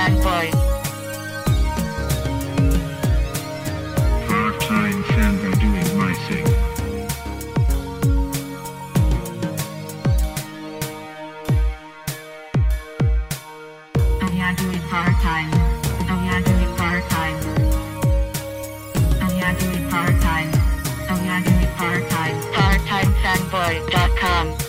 fanboy. Part-time fanboy doing my thing. Oh yeah, doing part-time. Oh yeah, doing part-time. Oh yeah, doing part-time. Oh yeah, doing part-time. Parttimefanboy.com.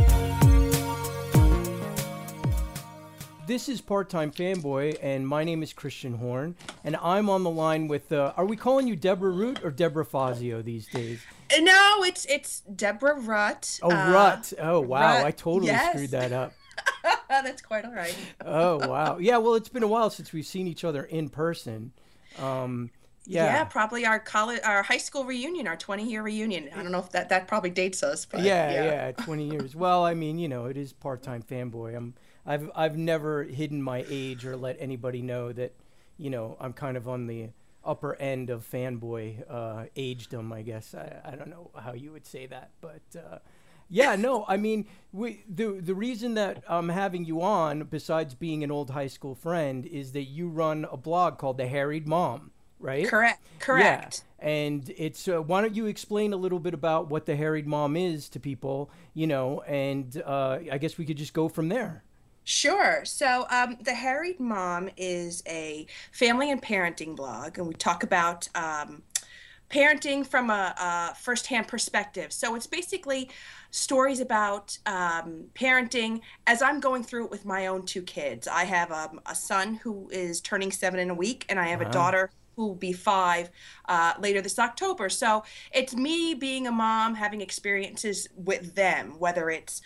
This is Part-Time Fanboy, and my name is Christian Horn, and I'm on the line with, are we calling you Deborah Root or Deborah Fazio these days? No, it's Deborah Rutt. Oh, Rutt. Oh, wow. Rutt, I totally yes. screwed that up. That's quite all right. Oh, wow. Yeah, well, it's been a while since we've seen each other in person. Yeah, probably our high school reunion, our 20-year reunion. I don't know if that probably dates us, but Yeah, 20 years. Well, I mean, it is Part-Time Fanboy. I've never hidden my age or let anybody know that, I'm kind of on the upper end of fanboy agedom, I guess. I don't know how you would say that, but yeah, no, I mean, the reason that I'm having you on, besides being an old high school friend, is that you run a blog called The Harried Mom, right? Correct. Yeah. And it's why don't you explain a little bit about what The Harried Mom is to people, and I guess we could just go from there. Sure. So The Harried Mom is a family and parenting blog, and we talk about parenting from a firsthand perspective. So it's basically stories about parenting as I'm going through it with my own two kids. I have a son who is turning 7 in a week, and I have a daughter who will be 5 later this October. So it's me being a mom, having experiences with them, whether it's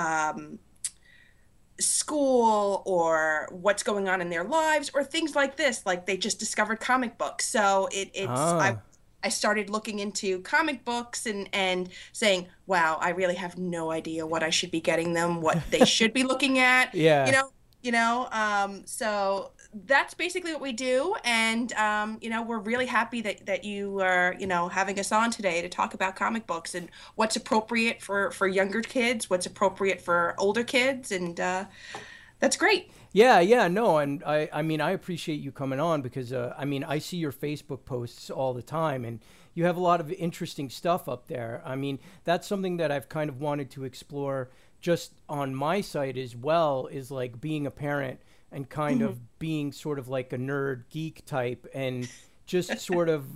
school or what's going on in their lives or things like this, like they just discovered comic books. So I started looking into comic books and saying, wow, I really have no idea what I should be getting them, what they should be looking at. Yeah. So that's basically what we do. And, we're really happy that you are, having us on today to talk about comic books and what's appropriate for younger kids, what's appropriate for older kids. And that's great. Yeah, no, and I mean, I appreciate you coming on because, I see your Facebook posts all the time, and you have a lot of interesting stuff up there. I mean, that's something that I've kind of wanted to explore just on my site as well, is like being a parent and kind of being sort of like a nerd geek type, and just sort of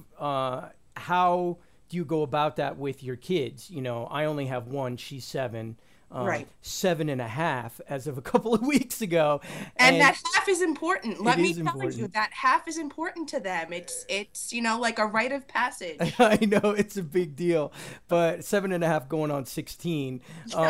how do you go about that with your kids? I only have one, she's 7. Right. 7.5 as of a couple of weeks ago. And that half is important. Let me tell important. you, that half is important to them. It's like a rite of passage. I know it's a big deal, but 7.5 going on 16.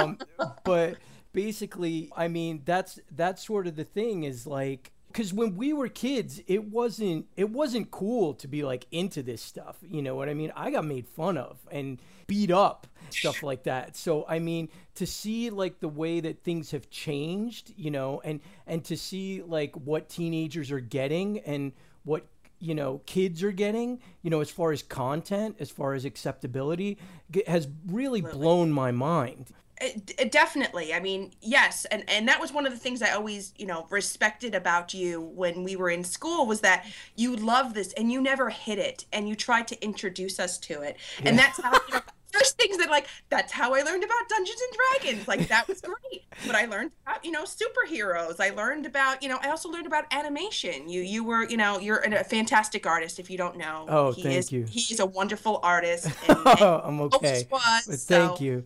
But basically, I mean, that's sort of the thing is like, because when we were kids, it wasn't cool to be like into this stuff. You know what I mean? I got made fun of and beat up, stuff like that. So, I mean, to see like the way that things have changed, and to see like what teenagers are getting and what, kids are getting, as far as content, as far as acceptability, has really blown my mind. Definitely. I mean, yes. And that was one of the things I always, respected about you when we were in school, was that you love this and you never hid it and you tried to introduce us to it. Yeah. And that's how, there's things that that's how I learned about Dungeons and Dragons. Like, that was great. But I learned about, superheroes. I learned about, I also learned about animation. You were, you're a fantastic artist if you don't know. Oh, thank you. He is a wonderful artist. And I'm okay. Thank you.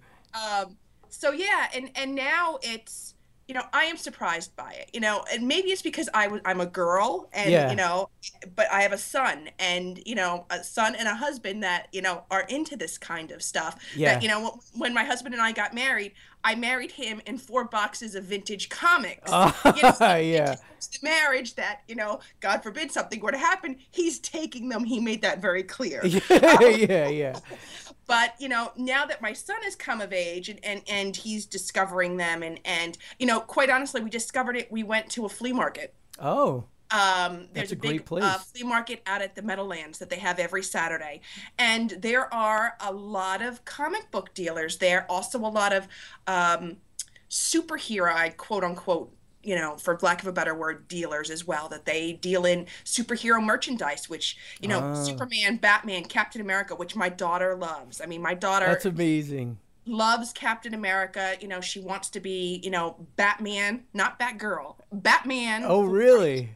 So yeah, and now it's, I am surprised by it, and maybe it's because I'm a girl and, but I have a son and, a son and a husband that, are into this kind of stuff. Yeah. That, when my husband and I got married, I married him in 4 boxes of vintage comics. Yeah. The marriage that, God forbid something were to happen, he's taking them. He made that very clear. Yeah. But, now that my son has come of age and he's discovering them and, quite honestly, we discovered it. We went to a flea market. Oh. There's a great big place. Flea market out at the Meadowlands that they have every Saturday. And there are a lot of comic book dealers there. Also a lot of superhero, quote unquote, for lack of a better word, dealers as well, that they deal in superhero merchandise, which, Superman, Batman, Captain America, which my daughter loves. I mean, my daughter That's amazing. loves Captain America. She wants to be, Batman, not Batgirl, Batman. Oh, really?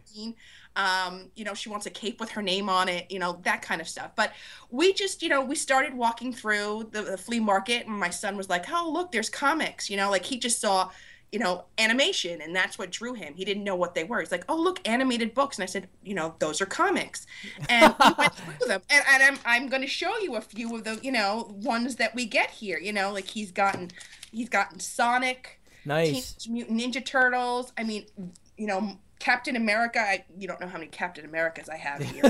She wants a cape with her name on it, that kind of stuff. But we just, we started walking through the flea market, and my son was like, oh, look, there's comics, like he just saw, animation, and that's what drew him. He didn't know what they were. He's like, oh, look, animated books. And I said, those are comics. And we went through them. And I'm going to show you a few of the, ones that we get here, like he's gotten Sonic, Nice. Teenage Mutant Ninja Turtles. I mean, Captain America. You don't know how many Captain Americas I have here.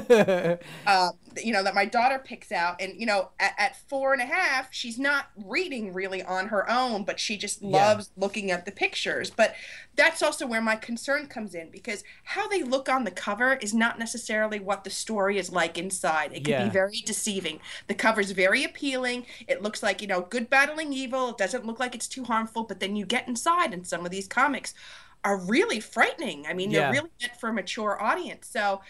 That my daughter picks out, and at 4.5, she's not reading really on her own, but she just loves looking at the pictures. But that's also where my concern comes in, because how they look on the cover is not necessarily what the story is like inside. It can be very deceiving. The cover's very appealing. It looks like good battling evil. It doesn't look like it's too harmful, but then you get inside, and some of these comics are really frightening. I mean, they're really meant for a mature audience. So,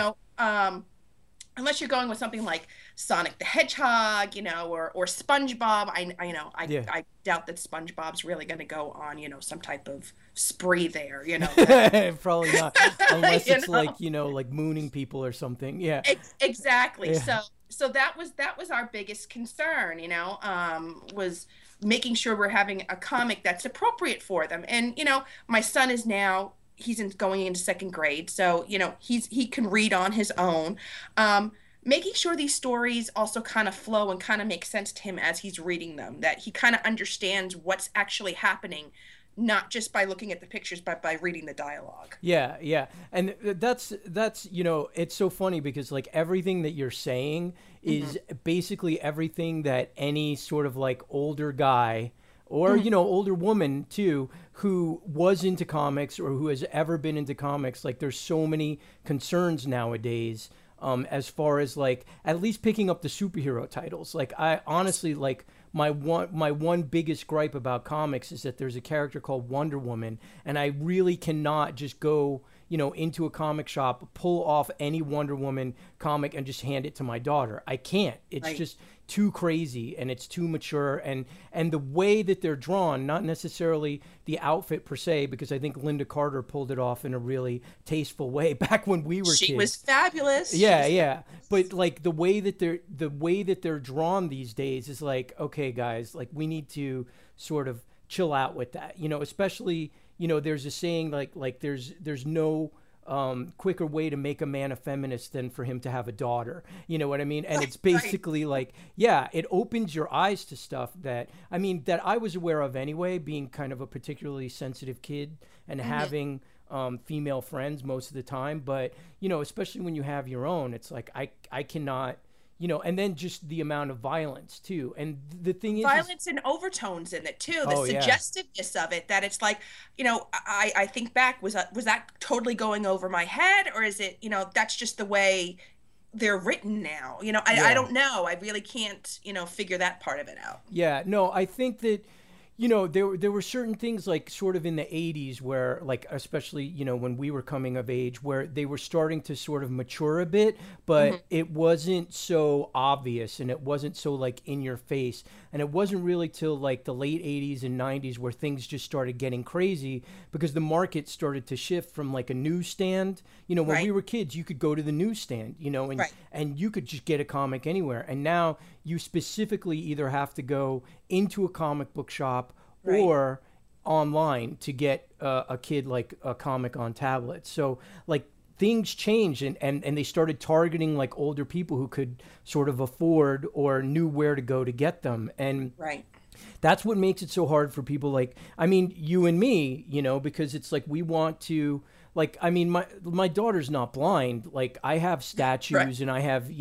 unless you're going with something like Sonic the Hedgehog, or SpongeBob, I doubt that SpongeBob's really going to go on, some type of spree there, Probably not, unless it's like mooning people or something. Yeah. Exactly. Yeah. So that was our biggest concern, was making sure we're having a comic that's appropriate for them. And, my son is now, going into 2nd grade. So, he can read on his own. Making sure these stories also kind of flow and kind of make sense to him as he's reading them, that he kind of understands what's actually happening, not just by looking at the pictures, but by reading the dialogue. Yeah. And that's it's so funny, because like everything that you're saying is basically everything that any sort of like older guy or, older woman too, who was into comics or who has ever been into comics. Like there's so many concerns nowadays, as far as like at least picking up the superhero titles. Like I honestly, like my one biggest gripe about comics is that there's a character called Wonder Woman, and I really cannot just go into a comic shop, pull off any Wonder Woman comic and just hand it to my daughter. I can't. It's just too crazy, and it's too mature, and the way that they're drawn, not necessarily the outfit per se, because I think Linda Carter pulled it off in a really tasteful way back when we were kids. She was fabulous. Yeah. But like the way that they're drawn these days is like, okay, guys, like we need to sort of chill out with that. Especially, there's a saying like there's no quicker way to make a man a feminist than for him to have a daughter. You know what I mean? And it's basically like, it opens your eyes to stuff that I was aware of anyway, being kind of a particularly sensitive kid and having female friends most of the time. But, especially when you have your own, it's like, I cannot, and then just the amount of violence too. And the thing is violence and overtones in it too. The suggestiveness of it, that it's like, I think back, was that totally going over my head, or is it, that's just the way they're written now? I don't know. I really can't, figure that part of it out. Yeah, no, I think that, there were certain things like sort of in the 80s where, like, especially, when we were coming of age, where they were starting to sort of mature a bit, but it wasn't so obvious, and it wasn't so like in your face. And it wasn't really till like the late 80s and 90s where things just started getting crazy, because the market started to shift from like a newsstand. When we were kids, you could go to the newsstand, and you could just get a comic anywhere. And now you specifically either have to go into a comic book shop or online to get a kid like a comic on tablet. So like things changed, and they started targeting like older people who could sort of afford or knew where to go to get them. And that's what makes it so hard for people like, you and me, because it's like we want to, like, my daughter's not blind. Like I have statues and I have,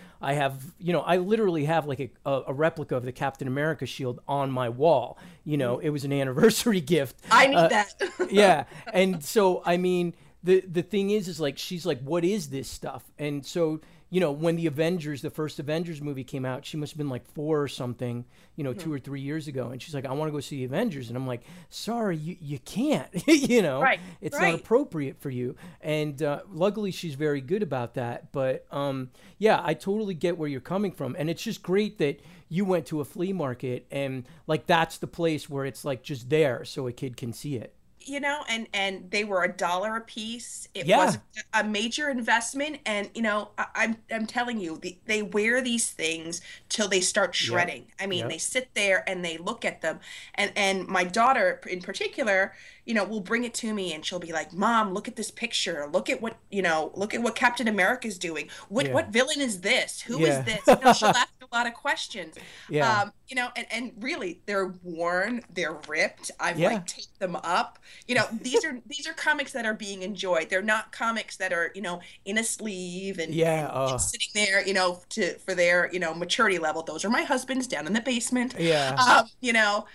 I literally have like a replica of the Captain America shield on my wall. It was an anniversary gift. I need that. Yeah. And so, the thing is like, she's like, what is this stuff? And so, you know, when the first Avengers movie came out, she must have been like 4 or something, you know, 2 or 3 years ago. And she's like, I want to go see the Avengers. And I'm like, sorry, you can't, you know, Right, it's right. not appropriate for you. And luckily she's very good about that. But yeah, I totally get where you're coming from. And it's just great that you went to a flea market and like, that's the place where it's like just there so a kid can see it. You know, and they were $1 a piece. It Yeah. was a major investment, and you know, I'm telling you, they wear these things till they start shredding. I mean, Yep. they sit there and they look at them, and my daughter in particular, you know, will bring it to me, and she'll be like, "Mom, look at this picture. Look at what, you know, look at what Captain America's doing. What Yeah. what villain is this? Who is Yeah. this?" You know, she'll ask a lot of questions. Yeah. You know, and really, they're worn, they're ripped. I've Yeah. like taped them up. You know, these are comics that are being enjoyed. They're not comics that are, you know, in a sleeve and, Yeah, and sitting there, you know, for their, you know, maturity level. Those are my husband's down in the basement. Yeah. You know,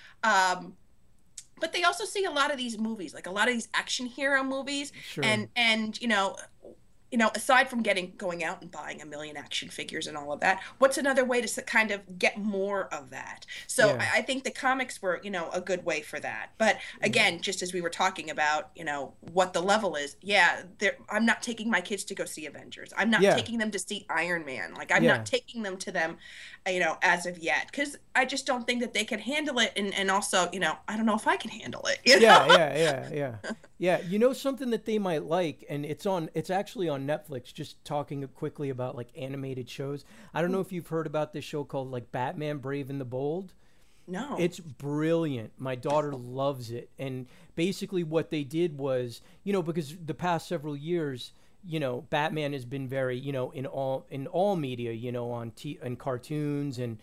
but they also see a lot of these movies, like a lot of these action hero movies, Sure. and you know, aside from going out and buying a million action figures and all of that, what's another way to kind of get more of that? So Yeah. I think the comics were, you know, a good way for that. But again, just as we were talking about, you know, what the level is, yeah, I'm not taking my kids to go see Avengers. I'm not Yeah. taking them to see Iron Man. Like, I'm Yeah. not taking them to them, you know, as of yet, because I just don't think that they can handle it. And also, you know, I don't know if I can handle it. You know? Yeah. You know something that they might like, and it's actually on Netflix, just talking quickly about like animated shows. I don't know if you've heard about this show called like Batman Brave and the Bold. No. It's brilliant. My daughter loves it. And basically what they did was, you know, because the past several years, you know, Batman has been very, you know, in all media, you know, on cartoons and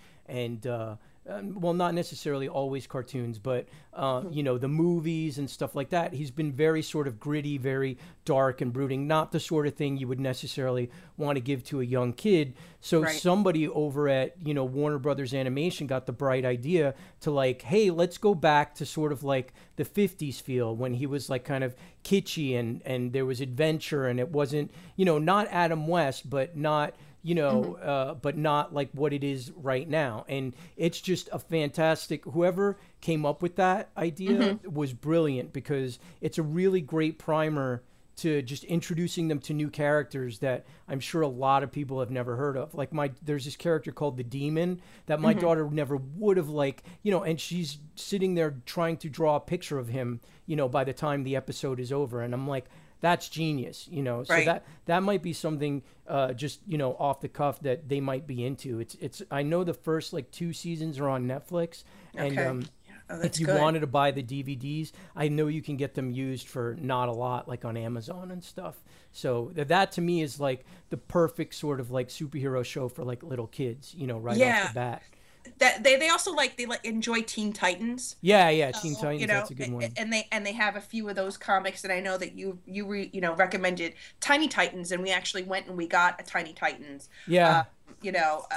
well, not necessarily always cartoons, but you know, the movies and stuff like that. He's been very sort of gritty, very dark and brooding, not the sort of thing you would necessarily want to give to a young kid. So Right. somebody over at, you know, Warner Brothers Animation got the bright idea to like, hey, let's go back to sort of like the 50s feel when he was like kind of kitschy and there was adventure, and it wasn't, you know, not Adam West, but not, you know, but not like what it is right now. And it's just a fantastic, whoever came up with that idea was brilliant, because it's a really great primer to just introducing them to new characters that I'm sure a lot of people have never heard of. Like there's this character called the Demon that my daughter never would have, like, you know, and she's sitting there trying to draw a picture of him, you know, by the time the episode is over. And I'm like, that's genius, you know. So Right. that might be something just, you know, off the cuff that they might be into. It's I know the first like 2 seasons are on Netflix, and Okay. Oh, that's if you good. wanted to buy the DVDs, I know you can get them used for not a lot, like on Amazon and stuff. So that to me is like the perfect sort of like superhero show for like little kids, you know, right off Yeah. the bat. That they also like enjoy Teen Titans. Yeah, Teen So, Titans, you know, that's a good one. and they have a few of those comics, and I know that you know, recommended Tiny Titans, and we actually went and we got a Tiny Titans. Yeah. You know,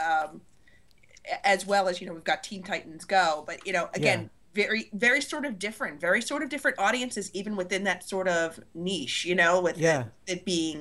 as well as, you know, we've got Teen Titans Go, but you know, again, very sort of different audiences, even within that sort of niche, you know, with it being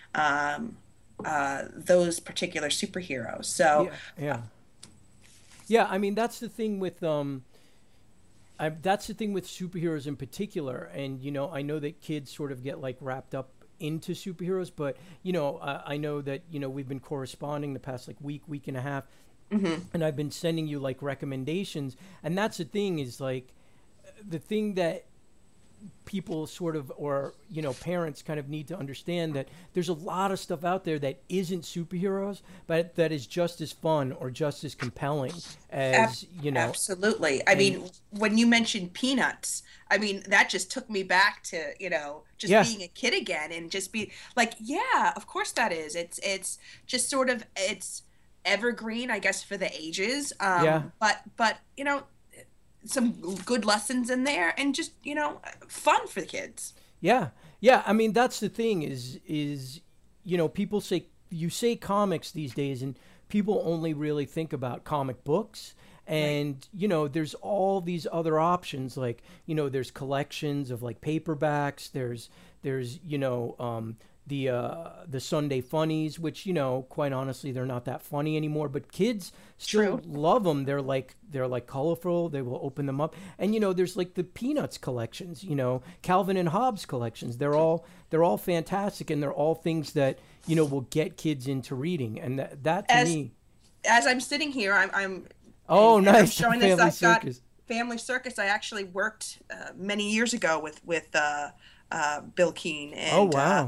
those particular superheroes. So Yeah, I mean that's the thing with that's the thing with superheroes in particular. And you know, I know that kids sort of get like wrapped up into superheroes, but you know, I know that, you know, we've been corresponding the past like week and a half, and I've been sending you like recommendations. And that's the thing, is like the thing that people sort of, or you know, parents kind of need to understand, that there's a lot of stuff out there that isn't superheroes, but that is just as fun or just as compelling as, you know. Absolutely. I mean, when you mentioned Peanuts, I mean, that just took me back to, you know, just being a kid again, and just be like, yeah, of course that is. It's just sort of, it's evergreen, I guess, for the ages. But you know, some good lessons in there, and just, you know, fun for the kids. Yeah. I mean, that's the thing is, you know, people say comics these days, and people only really think about comic books. And, you know, there's all these other options, like, you know, there's collections of like paperbacks. There's, you know, the Sunday funnies, which, quite honestly, they're not that funny anymore, but kids still True. love them. They're like colorful. They will open them up. And, there's like the Peanuts collections, Calvin and Hobbes collections. They're all fantastic, and they're all things that, will get kids into reading. And that to me. As I'm sitting here, I'm Oh, and nice. I'm showing this. Family I've got Circus. Family Circus. I actually worked many years ago with Bill Keane. And, Oh, wow.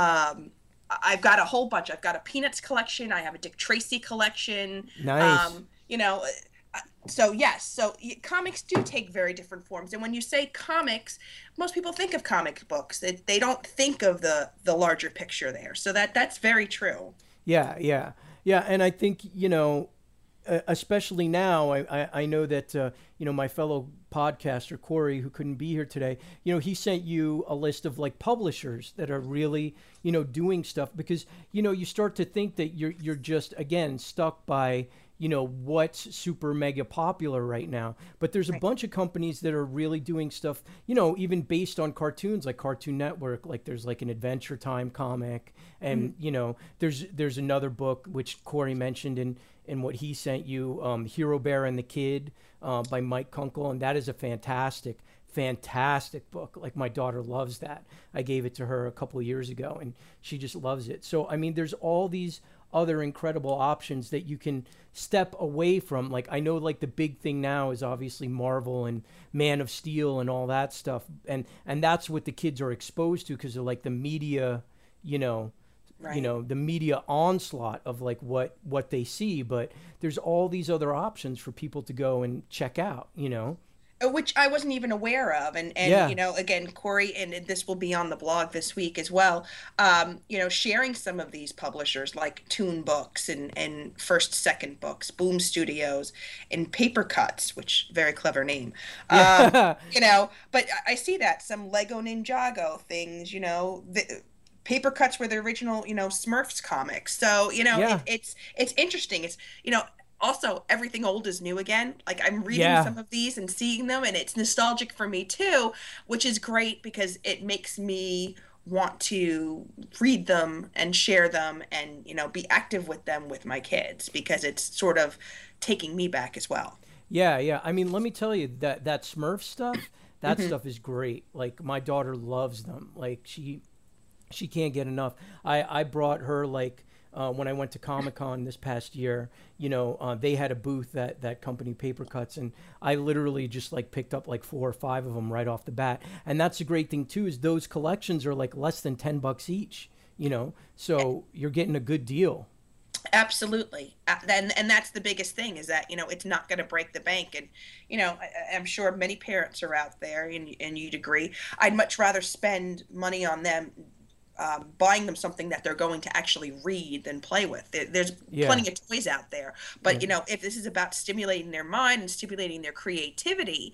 I've got a whole bunch. I've got a Peanuts collection. I have a Dick Tracy collection. Nice. So yes, comics do take very different forms. And when you say comics, most people think of comic books. They don't think of the larger picture there. So that's very true. Yeah. And I think, especially now, I know that, my fellow podcaster, Corey, who couldn't be here today, he sent you a list of like publishers that are really, doing stuff, because, you start to think that you're just, again, stuck by, what's super mega popular right now. But there's a bunch of companies that are really doing stuff, even based on cartoons, like Cartoon Network. Like there's like an Adventure Time comic, and there's another book which Corey mentioned in what he sent you, Hero Bear and the Kid, by Mike Kunkel, and that is a fantastic book. Like my daughter loves that. I gave it to her a couple of years ago, and she just loves it. So I mean, there's all these other incredible options that you can step away from. Like I know, like the big thing now is obviously Marvel and Man of Steel and all that stuff, and that's what the kids are exposed to, because of like the media, the media onslaught of like what they see. But there's all these other options for people to go and check out, Which I wasn't even aware of. And Yeah. Again, Corey, and this will be on the blog this week as well, sharing some of these publishers like Toon Books and First Second Books, Boom Studios, and Paper Cuts, which very clever name. Yeah. But I see that some Lego Ninjago things, the Paper Cuts were the original, Smurfs comics. So, Yeah. it's interesting. It's, also everything old is new again. Like I'm reading Yeah. some of these and seeing them, and it's nostalgic for me too, which is great because it makes me want to read them and share them and, be active with them with my kids, because it's sort of taking me back as well. Yeah. I mean, let me tell you that Smurf stuff, that stuff is great. Like my daughter loves them. Like she can't get enough. I brought her like when I went to Comic-Con this past year, they had a booth, that company Paper Cuts, and I literally just like picked up like 4 or 5 of them right off the bat. And that's a great thing too, is those collections are like less than $10 each, so you're getting a good deal. Absolutely. And that's the biggest thing, is that, it's not going to break the bank. And, I'm sure many parents are out there, and you'd agree. I'd much rather spend money on them buying them something that they're going to actually read than play with. There's plenty of toys out there. But, if this is about stimulating their mind and stimulating their creativity,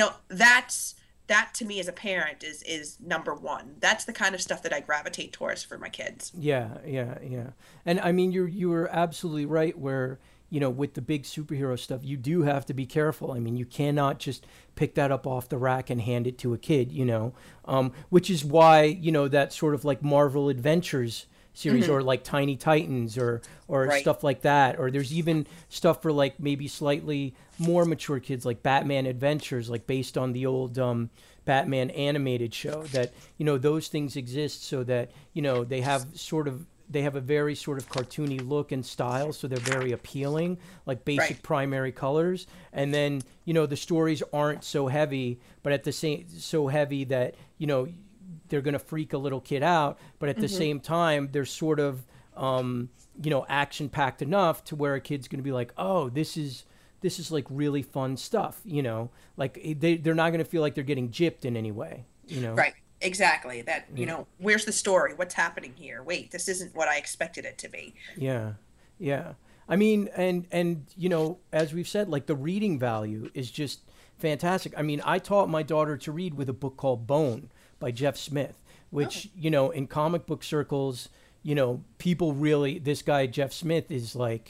that to me as a parent is number one. That's the kind of stuff that I gravitate towards for my kids. Yeah. And I mean, you were absolutely right where, with the big superhero stuff, you do have to be careful. I mean, you cannot just pick that up off the rack and hand it to a kid, which is why, that sort of like Marvel Adventures series or like Tiny Titans or Right. stuff like that. Or there's even stuff for like maybe slightly more mature kids, like Batman Adventures, like based on the old Batman animated show, that, those things exist so that, they have a very sort of cartoony look and style, so they're very appealing, like basic primary colors. And then, the stories aren't so heavy, but at the same, so heavy that, they're going to freak a little kid out, but at the same time, they're sort of, action packed enough to where a kid's going to be like, oh, this is like really fun stuff, like they're not going to feel like they're getting gypped in any way, Right. Exactly. That, where's the story? What's happening here? Wait, this isn't what I expected it to be. Yeah. I mean, and as we've said, like the reading value is just fantastic. I mean, I taught my daughter to read with a book called Bone by Jeff Smith, which, in comic book circles, people really, this guy, Jeff Smith, is like,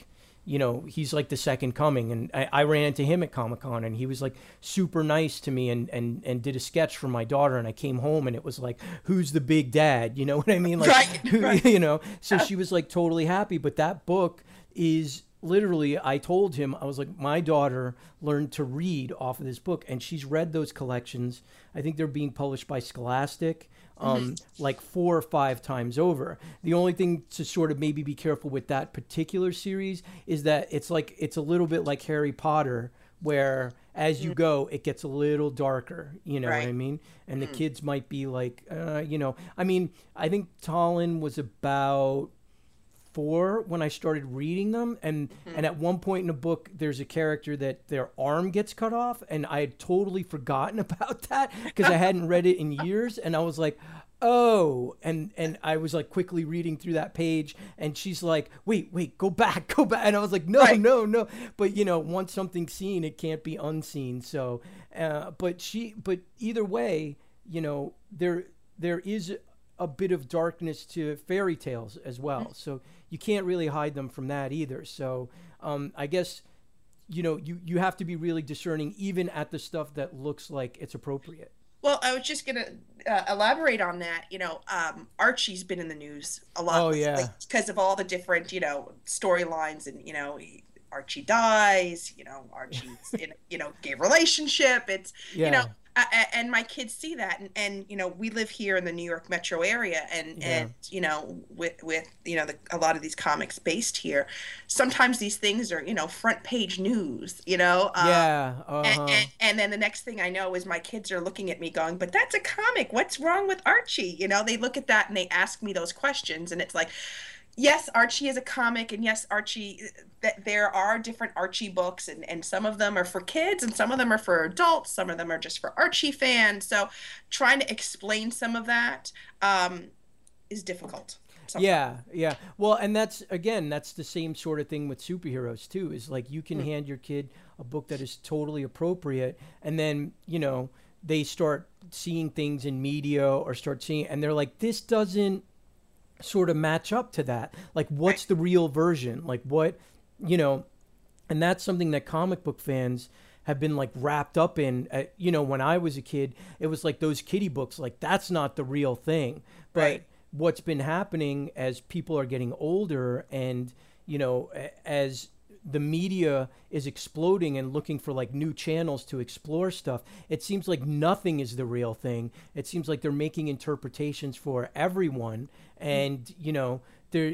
he's like the second coming. And I ran into him at Comic-Con, and he was like super nice to me and did a sketch for my daughter. And I came home and it was like, who's the big dad? You know what I mean? Like, Right. so she was like totally happy. But that book is literally, I told him, I was like, my daughter learned to read off of this book, and she's read those collections. I think they're being published by Scholastic, like 4 or 5 times over. The only thing to sort of maybe be careful with that particular series is that it's a little bit like Harry Potter, where as you go, it gets a little darker, you know what I mean? And the kids might be like, I mean, I think Talon was about 4 when I started reading them, and at one point in the book there's a character that their arm gets cut off, and I had totally forgotten about that because I hadn't read it in years, and I was like, oh, and I was like quickly reading through that page, and she's like, wait, go back, and I was like, no, but once something's seen, it can't be unseen. So but either way, there is a bit of darkness to fairy tales as well. So you can't really hide them from that either. So I guess, you have to be really discerning even at the stuff that looks like it's appropriate. Well, I was just going to elaborate on that. Archie's been in the news a lot. Oh, yeah. Because of all the different, storylines, and, Archie dies, Archie's in a gay relationship. It's, and my kids see that, and we live here in the New York metro area, and with a lot of these comics based here, sometimes these things are front page news, and then the next thing I know is my kids are looking at me going, but that's a comic, what's wrong with Archie? They look at that and they ask me those questions, and it's like, yes, Archie is a comic, and yes, Archie, there are different Archie books, and some of them are for kids, and some of them are for adults, some of them are just for Archie fans. So trying to explain some of that is difficult. Sometimes. Yeah. Well, and that's the same sort of thing with superheroes too, is like you can hand your kid a book that is totally appropriate, and then, they start seeing things in media or start seeing, and they're like, this doesn't sort of match up to that. Like, what's the real version? Like, what, and that's something that comic book fans have been like wrapped up in. When I was a kid, it was like those kiddie books, like that's not the real thing. But what's been happening as people are getting older, and, as the media is exploding and looking for like new channels to explore stuff, it seems like nothing is the real thing. It seems like they're making interpretations for everyone, and there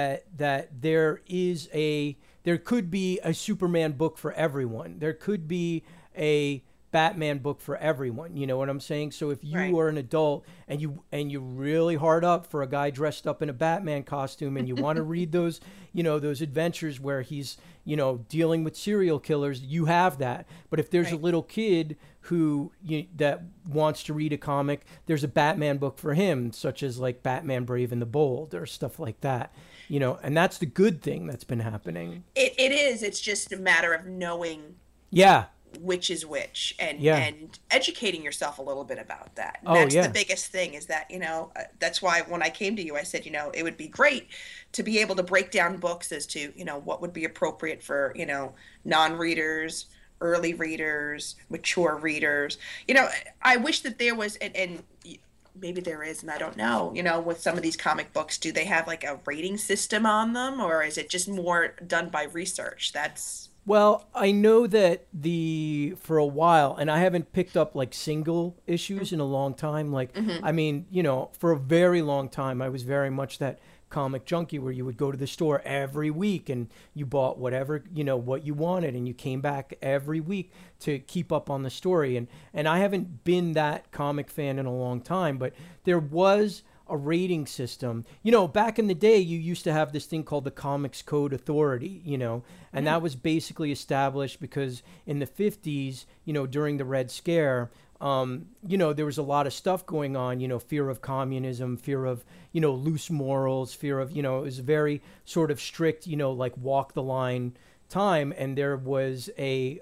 could be a Superman book for everyone. There could be a Batman book for everyone. You know what I'm saying? So if you are an adult and you're really hard up for a guy dressed up in a Batman costume, and you want to read those, those adventures where he's, dealing with serial killers, you have that. But if there's a little kid who that wants to read a comic, there's a Batman book for him, such as like Batman Brave and the Bold or stuff like that. And that's the good thing that's been happening. It is. It's just a matter of knowing. Yeah. Which is which, and educating yourself a little bit about that. That's the biggest thing, is that, that's why when I came to you, I said, it would be great to be able to break down books as to, what would be appropriate for, non-readers, early readers, mature readers. I wish that there was, and maybe there is, and I don't know, with some of these comic books, do they have like a rating system on them, or is it just more done by research? Well, I know that for a while, and I haven't picked up like single issues in a long time. Like, I mean, for a very long time, I was very much that comic junkie where you would go to the store every week and you bought whatever, what you wanted, and you came back every week to keep up on the story. And I haven't been that comic fan in a long time, but there was a rating system. Back in the day, you used to have this thing called the Comics Code Authority, and that was basically established because in the 50s, during the Red Scare, there was a lot of stuff going on, fear of communism, fear of, loose morals, fear of, it was a very sort of strict, like walk the line time. And there was a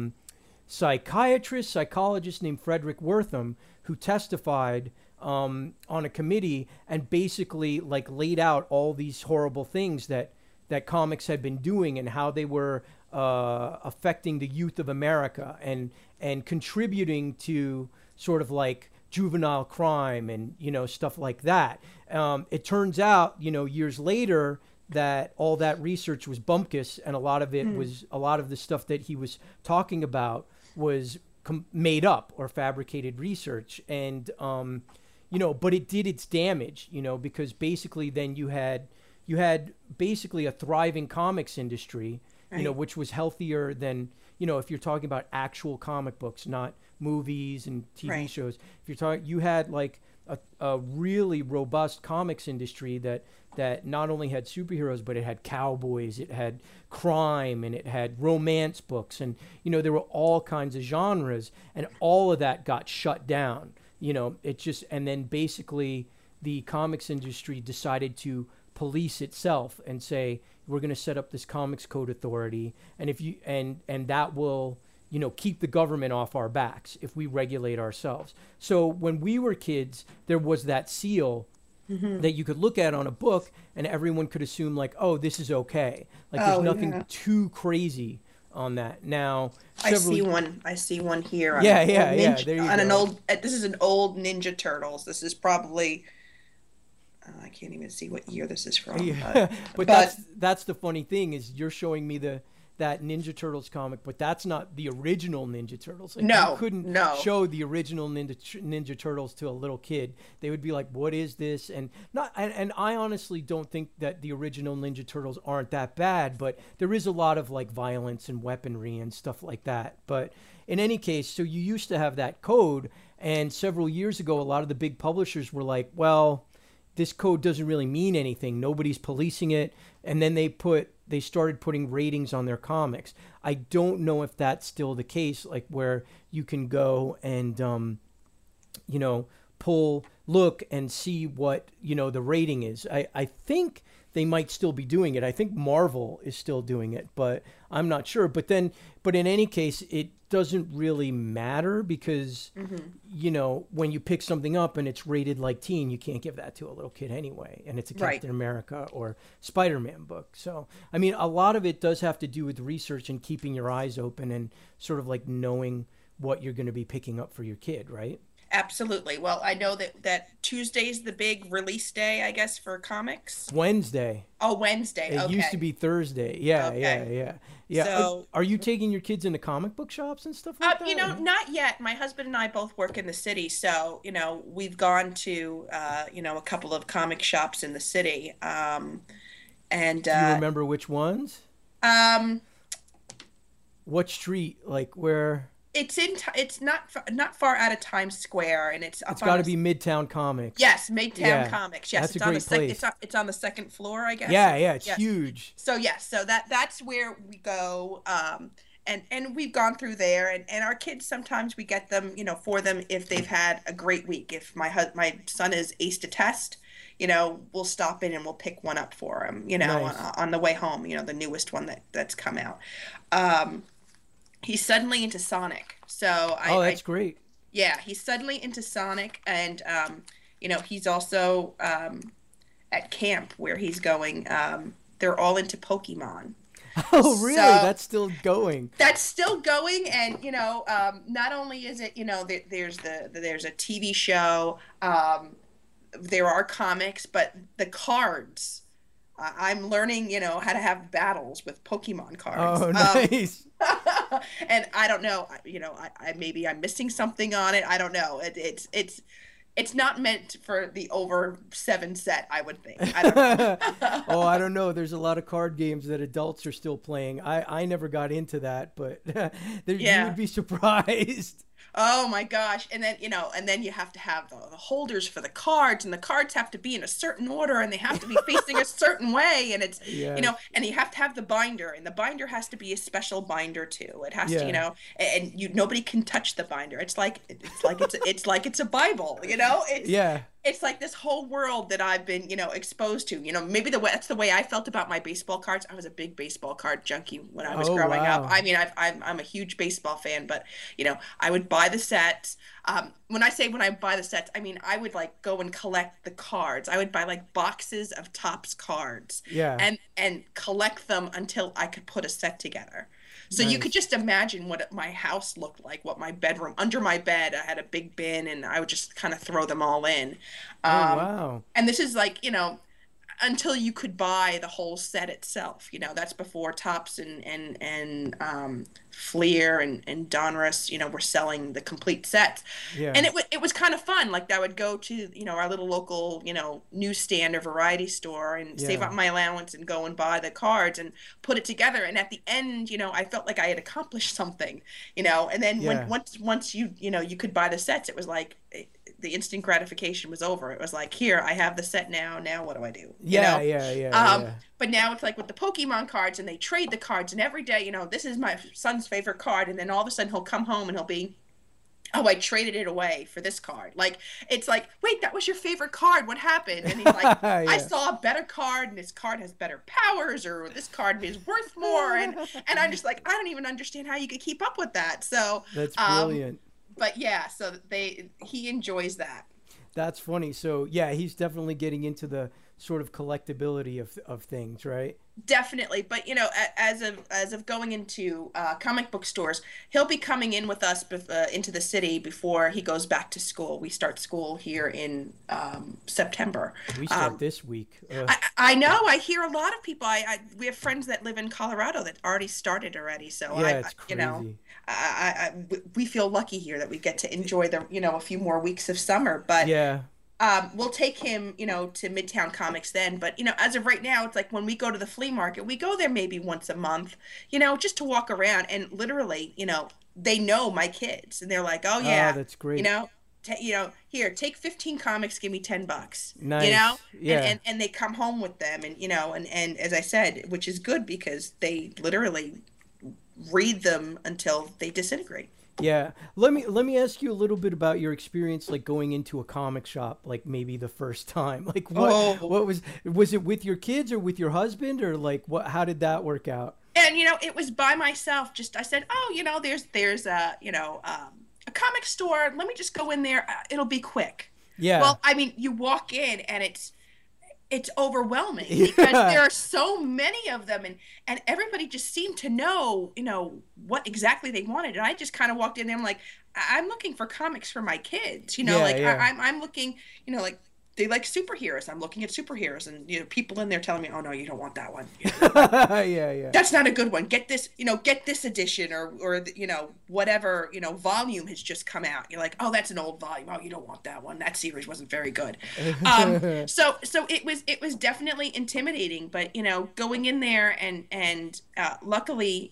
psychologist named Frederick Wortham who testified on a committee and basically like laid out all these horrible things that that comics had been doing and how they were affecting the youth of America and contributing to sort of like juvenile crime and, you know, stuff like that. It turns out, you know, years later that all that research was bumpkus, and a lot of it was, a lot of the stuff that he was talking about was made up or fabricated research. And, you know, but it did its damage, you know, because basically then you had basically a thriving comics industry, you know, which was healthier than, you know, if you're talking about actual comic books, not movies and TV shows. If you're talking, you had like a really robust comics industry that not only had superheroes, but it had cowboys, it had crime, and it had romance books, and, you know, there were all kinds of genres, and all of that got shut down. You know, it just, and then basically the comics industry decided to police itself and say, we're going to set up this comics code authority, and if you and that will, you know, keep the government off our backs if we regulate ourselves. So when we were kids, there was that seal that you could look at on a book, and everyone could assume like, oh, this is okay. Like there's nothing too crazy on that. Now I see one here. On yeah. There you go. An old. This is an old Ninja Turtles. This is probably. I can't even see what year this is from. Yeah. But that's the funny thing is you're showing me that Ninja Turtles comic, but that's not the original Ninja Turtles. Like, you couldn't show the original Ninja Turtles to a little kid. They would be like, "What is this?" And I honestly don't think that the original Ninja Turtles aren't that bad, but there is a lot of like violence and weaponry and stuff like that. But in any case, so you used to have that code, and several years ago, a lot of the big publishers were like, "Well, this code doesn't really mean anything. Nobody's policing it." And then they started putting ratings on their comics. I don't know if that's still the case, like where you can go and, you know, look and see what, you know, the rating is. I think they might still be doing it. I think Marvel is still doing it, but I'm not sure. But in any case, it doesn't really matter because, you know, when you pick something up and it's rated like teen, you can't give that to a little kid anyway. And it's a Captain America or Spider-Man book. So, I mean, a lot of it does have to do with research and keeping your eyes open and sort of like knowing what you're going to be picking up for your kid, right? Absolutely. Well, I know that Tuesday's the big release day, I guess, for comics. Wednesday. Oh, Wednesday. It used to be Thursday. Yeah, okay. Yeah. So, are you taking your kids into comic book shops and stuff like that? You know, not yet. My husband and I both work in the city, so, you know, we've gone to, you know, a couple of comic shops in the city. And do you remember which ones? What street? Like where? It's not far out of Times Square, and it's got to be Midtown Comics. Yes, Midtown Comics. Yes, that's a great place. It's on the second floor, I guess. Yeah, it's huge. So so that's where we go. And we've gone through there, and our kids sometimes we get them, you know, for them if they've had a great week. If my son is aced a test, you know, we'll stop in and we'll pick one up for him, you know, on the way home. You know, the newest one that's come out. He's suddenly into Sonic. So that's great. Yeah, he's suddenly into Sonic, and you know, he's also at camp where he's going. They're all into Pokemon. Oh, really? So, that's still going. That's still going, and you know, not only is it, you know, there's a TV show, there are comics, but the cards. I'm learning, you know, how to have battles with Pokemon cards. Oh, nice. And I don't know, you know, I maybe I'm missing something on it. I don't know. It's not meant for the over 7 set, I would think. I don't know. Oh, I don't know. There's a lot of card games that adults are still playing. I never got into that, but you would be surprised. Oh my gosh. And then, you know, you have to have the holders for the cards, and the cards have to be in a certain order, and they have to be facing a certain way. And it's, you know, and you have to have the binder, and the binder has to be a special binder too. It has to, you know, and nobody can touch the binder. It's like it's a Bible, you know? it's like this whole world that I've been, exposed to. Maybe that's the way I felt about my baseball cards. I was a big baseball card junkie when I was Oh, growing up. wow. I mean, I'm a huge baseball fan, but I would buy the sets. When I buy the sets, I mean I would like go and collect the cards. I would buy like boxes of Topps cards, Yeah. and collect them until I could put a set together. So you could Nice. just imagine what my house looked like, what my bedroom, under my bed, I had a big bin and I would just kind of throw them all in. Oh, Um, wow. and this is like, until you could buy the whole set itself. That's before Topps and Fleer and Donruss, were selling the complete sets. Yeah. And it was kind of fun. Like I would go to, our little local, newsstand or variety store and save Yeah. up my allowance and go and buy the cards and put it together. And at the end, I felt like I had accomplished something, and then Yeah. once you could buy the sets, it was like the instant gratification was over. It was like, here, I have the set now. Now what do I do? Yeah, yeah, yeah. But now it's like with the Pokemon cards, and they trade the cards, and every day, this is my son's favorite card, and then all of a sudden he'll come home and he'll be, oh, I traded it away for this card. Like, it's like, wait, that was your favorite card. What happened? And he's like, I Yeah. saw a better card, and this card has better powers, or this card is worth more. And I'm just like, I don't even understand how you could keep up with that. So, That's brilliant. but yeah, so he enjoys that. That's funny. So yeah, he's definitely getting into the sort of collectability of things, right? Definitely, but as of going into comic book stores, he'll be coming in with us into the city before he goes back to school. We start school here in September. We start this week. I know. I hear a lot of people. We have friends that live in Colorado that already started already. So Yeah, it's crazy. we feel lucky here that we get to enjoy a few more weeks of summer. But Yeah. we'll take him, to Midtown Comics then. But, as of right now, it's like when we go to the flea market, we go there maybe once a month, just to walk around. And literally, they know my kids. And they're like, oh, yeah. That's great. Here, take 15 comics, give me $10. Nice. Yeah. And they come home with them. And, and as I said, which is good because they literally read them until they disintegrate. Yeah. Let me ask you a little bit about your experience, like going into a comic shop, like maybe the first time. Like what was it with your kids or with your husband, or like how did that work out? And it was by myself. I said, oh, there's a a comic store. Let me just go in there. It'll be quick. Yeah. Well, I mean, you walk in and it's overwhelming because there are so many of them, and everybody just seemed to know, what exactly they wanted. And I just kind of walked in there. I'm like, I'm looking for comics for my kids, Yeah. I'm looking, like they like superheroes. I'm looking at superheroes, and people in there telling me, oh no, you don't want that one. Yeah. That's not a good one. Get this, get this edition or whatever, volume has just come out. You're like, oh, that's an old volume. Oh, you don't want that one. That series wasn't very good. So it was definitely intimidating, but going in there and luckily,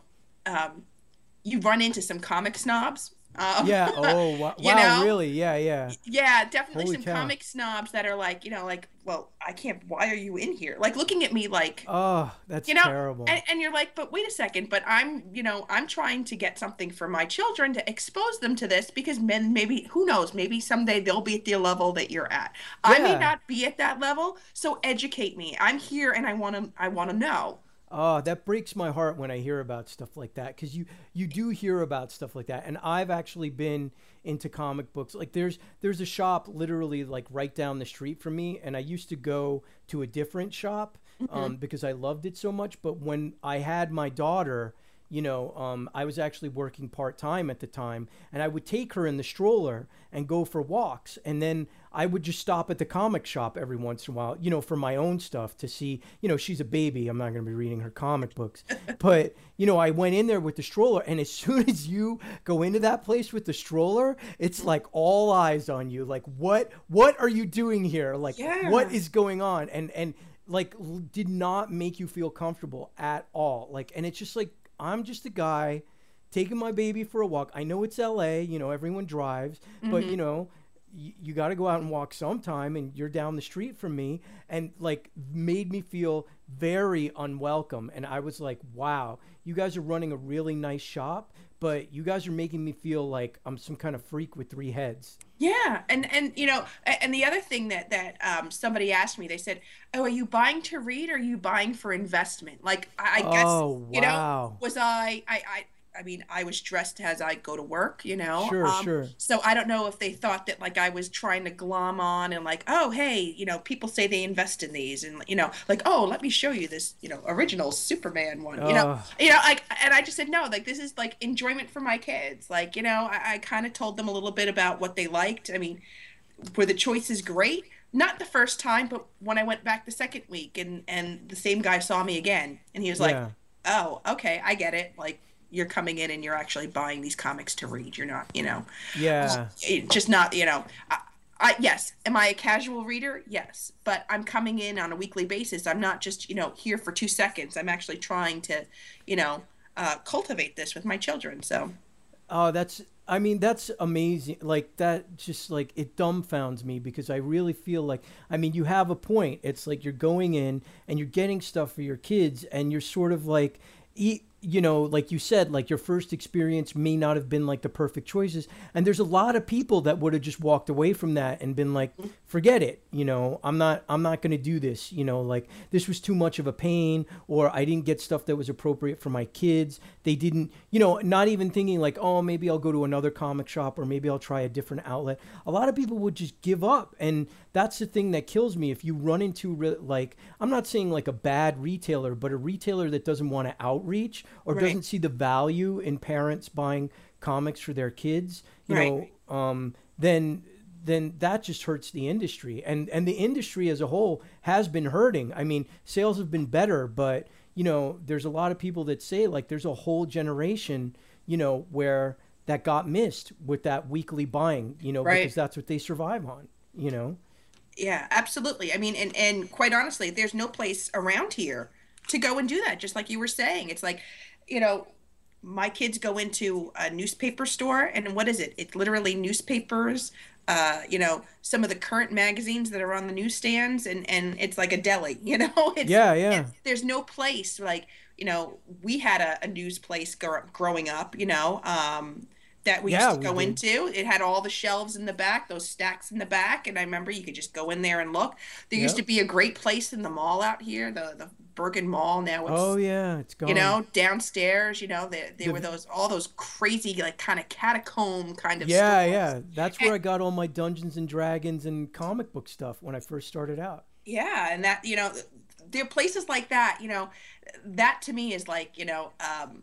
you run into some comic snobs. Yeah. Oh, wow. Really? Yeah. Yeah, definitely Holy some cow. comic snobs that are like, well, I can't, why are you in here? Like looking at me like, Oh, that's terrible. and you're like, but wait a second, but I'm trying to get something for my children to expose them to this because maybe, who knows, maybe someday they'll be at the level that you're at. I may Yeah. not be at that level, so educate me. I'm here and I want to know. Oh, that breaks my heart when I hear about stuff like that, because you do hear about stuff like that, and I've actually been into comic books. Like there's a shop literally like right down the street from me, and I used to go to a different shop because I loved it so much. But when I had my daughter, I was actually working part-time at the time, and I would take her in the stroller and go for walks, and then I would just stop at the comic shop every once in a while, for my own stuff to see, she's a baby. I'm not going to be reading her comic books. But, I went in there with the stroller, and as soon as you go into that place with the stroller, it's like all eyes on you. Like, what are you doing here? Like, Yeah. what is going on? And like, did not make you feel comfortable at all. Like, and it's just like, I'm just a guy taking my baby for a walk. I know it's LA, everyone drives, but you got to go out and walk sometime, and you're down the street from me, and like made me feel very unwelcome. And I was like, wow, you guys are running a really nice shop, but you guys are making me feel like I'm some kind of freak with three heads. Yeah, and you know, and the other thing that somebody asked me, they said, "Oh, are you buying to read or are you buying for investment?" Like I guess Oh, you know, wow. was I mean, I was dressed as I go to work, you know. Sure. So I don't know if they thought that like I was trying to glom on and like, oh, hey, you know, people say they invest in these, and you know, like, oh, let me show you this, you know, original Superman one, you know, like, and I just said no, like this is like enjoyment for my kids, like, you know, I kind of told them a little bit about what they liked. I mean, were the choices great? Not the first time, but when I went back the second week, and the same guy saw me again, and he was like, Yeah. oh, okay, I get it, like. You're coming in and you're actually buying these comics to read. You're not, you know, Yeah. just not, you know, yes. Am I a casual reader? Yes. But I'm coming in on a weekly basis. I'm not just, you know, here for 2 seconds. I'm actually trying to, you know, cultivate this with my children. So. Oh, I mean, that's amazing. Like, that just, like, it dumbfounds me because I really feel like, I mean, you have a point. It's like you're going in and you're getting stuff for your kids, and you're sort of like, you know, like you said, like your first experience may not have been like the perfect choices. And there's a lot of people that would have just walked away from that and been like, forget it. You know, I'm not going to do this. You know, like this was too much of a pain, or I didn't get stuff that was appropriate for my kids. They didn't, you know, not even thinking like, oh, maybe I'll go to another comic shop, or maybe I'll try a different outlet. A lot of people would just give up. And that's the thing that kills me. If you run into like, I'm not saying like a bad retailer, but a retailer that doesn't want to outreach or Right. doesn't see the value in parents buying comics for their kids, you Right. know, then that just hurts the industry. And the industry as a whole has been hurting. I mean, sales have been better, but you know, there's a lot of people that say like there's a whole generation, you know, where that got missed with that weekly buying, you know, Right. because that's what they survive on, you know. Yeah, absolutely. I mean, and quite honestly, there's no place around here to go and do that. Just like you were saying, it's like, you know, my kids go into a newspaper store, and what is it? It's literally newspapers, you know, some of the current magazines that are on the newsstands, and it's like a deli, you know. Yeah. There's no place like, you know, we had a news place growing up, you know, that we used to We go did. into. It had all the shelves in the back, those stacks in the back, and I remember you could just go in there and look. There used to Yep. be a great place in the mall out here, the Bergen Mall. Now it's, Oh yeah, it's gone. you know, downstairs, you know, there were The- all those crazy like kind of catacomb kind of Yeah, stores. yeah. That's where I got all my Dungeons and Dragons and comic book stuff when I first started out. Yeah, and that, you know, there are places like that, you know, that to me is like, you know,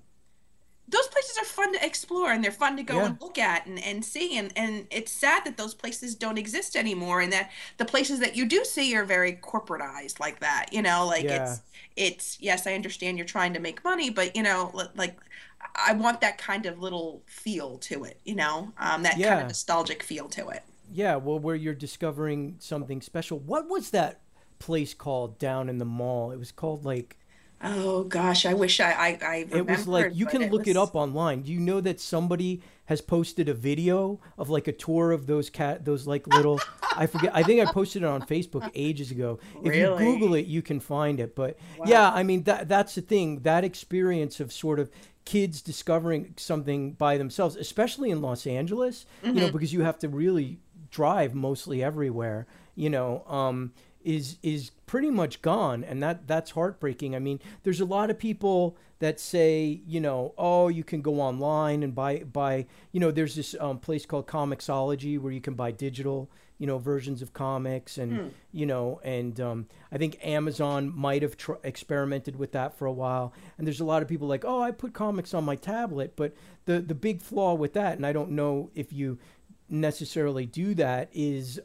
those places are fun to explore, and they're fun to go Yeah. and look at and see, and it's sad that those places don't exist anymore, and that the places that you do see are very corporatized like that, you know, like Yeah. it's yes, I understand you're trying to make money, but you know, like I want that kind of little feel to it, you know, that kind Yeah. of nostalgic feel to it. Yeah, well, where you're discovering something special. What was that place called down in the mall? It was called like, Oh gosh, I wish I it was like, remembered, you but can it look it was up online. Do you know that somebody has posted a video of like a tour of those like little, I forget, I think I posted it on Facebook ages ago. If you Really? Google it, you can find it. But yeah, I mean, that's the thing, that experience of sort of kids discovering something by themselves, especially in Los Angeles, you know, because you have to really drive mostly everywhere, you know, is pretty much gone, and that's heartbreaking. I mean, there's a lot of people that say, you know, oh, you can go online and buy, you know, there's this place called Comixology where you can buy digital, you know, versions of comics, and you know, and I think Amazon might have experimented with that for a while. And there's a lot of people like, oh, I put comics on my tablet, but the big flaw with that, and I don't know if you necessarily do that, is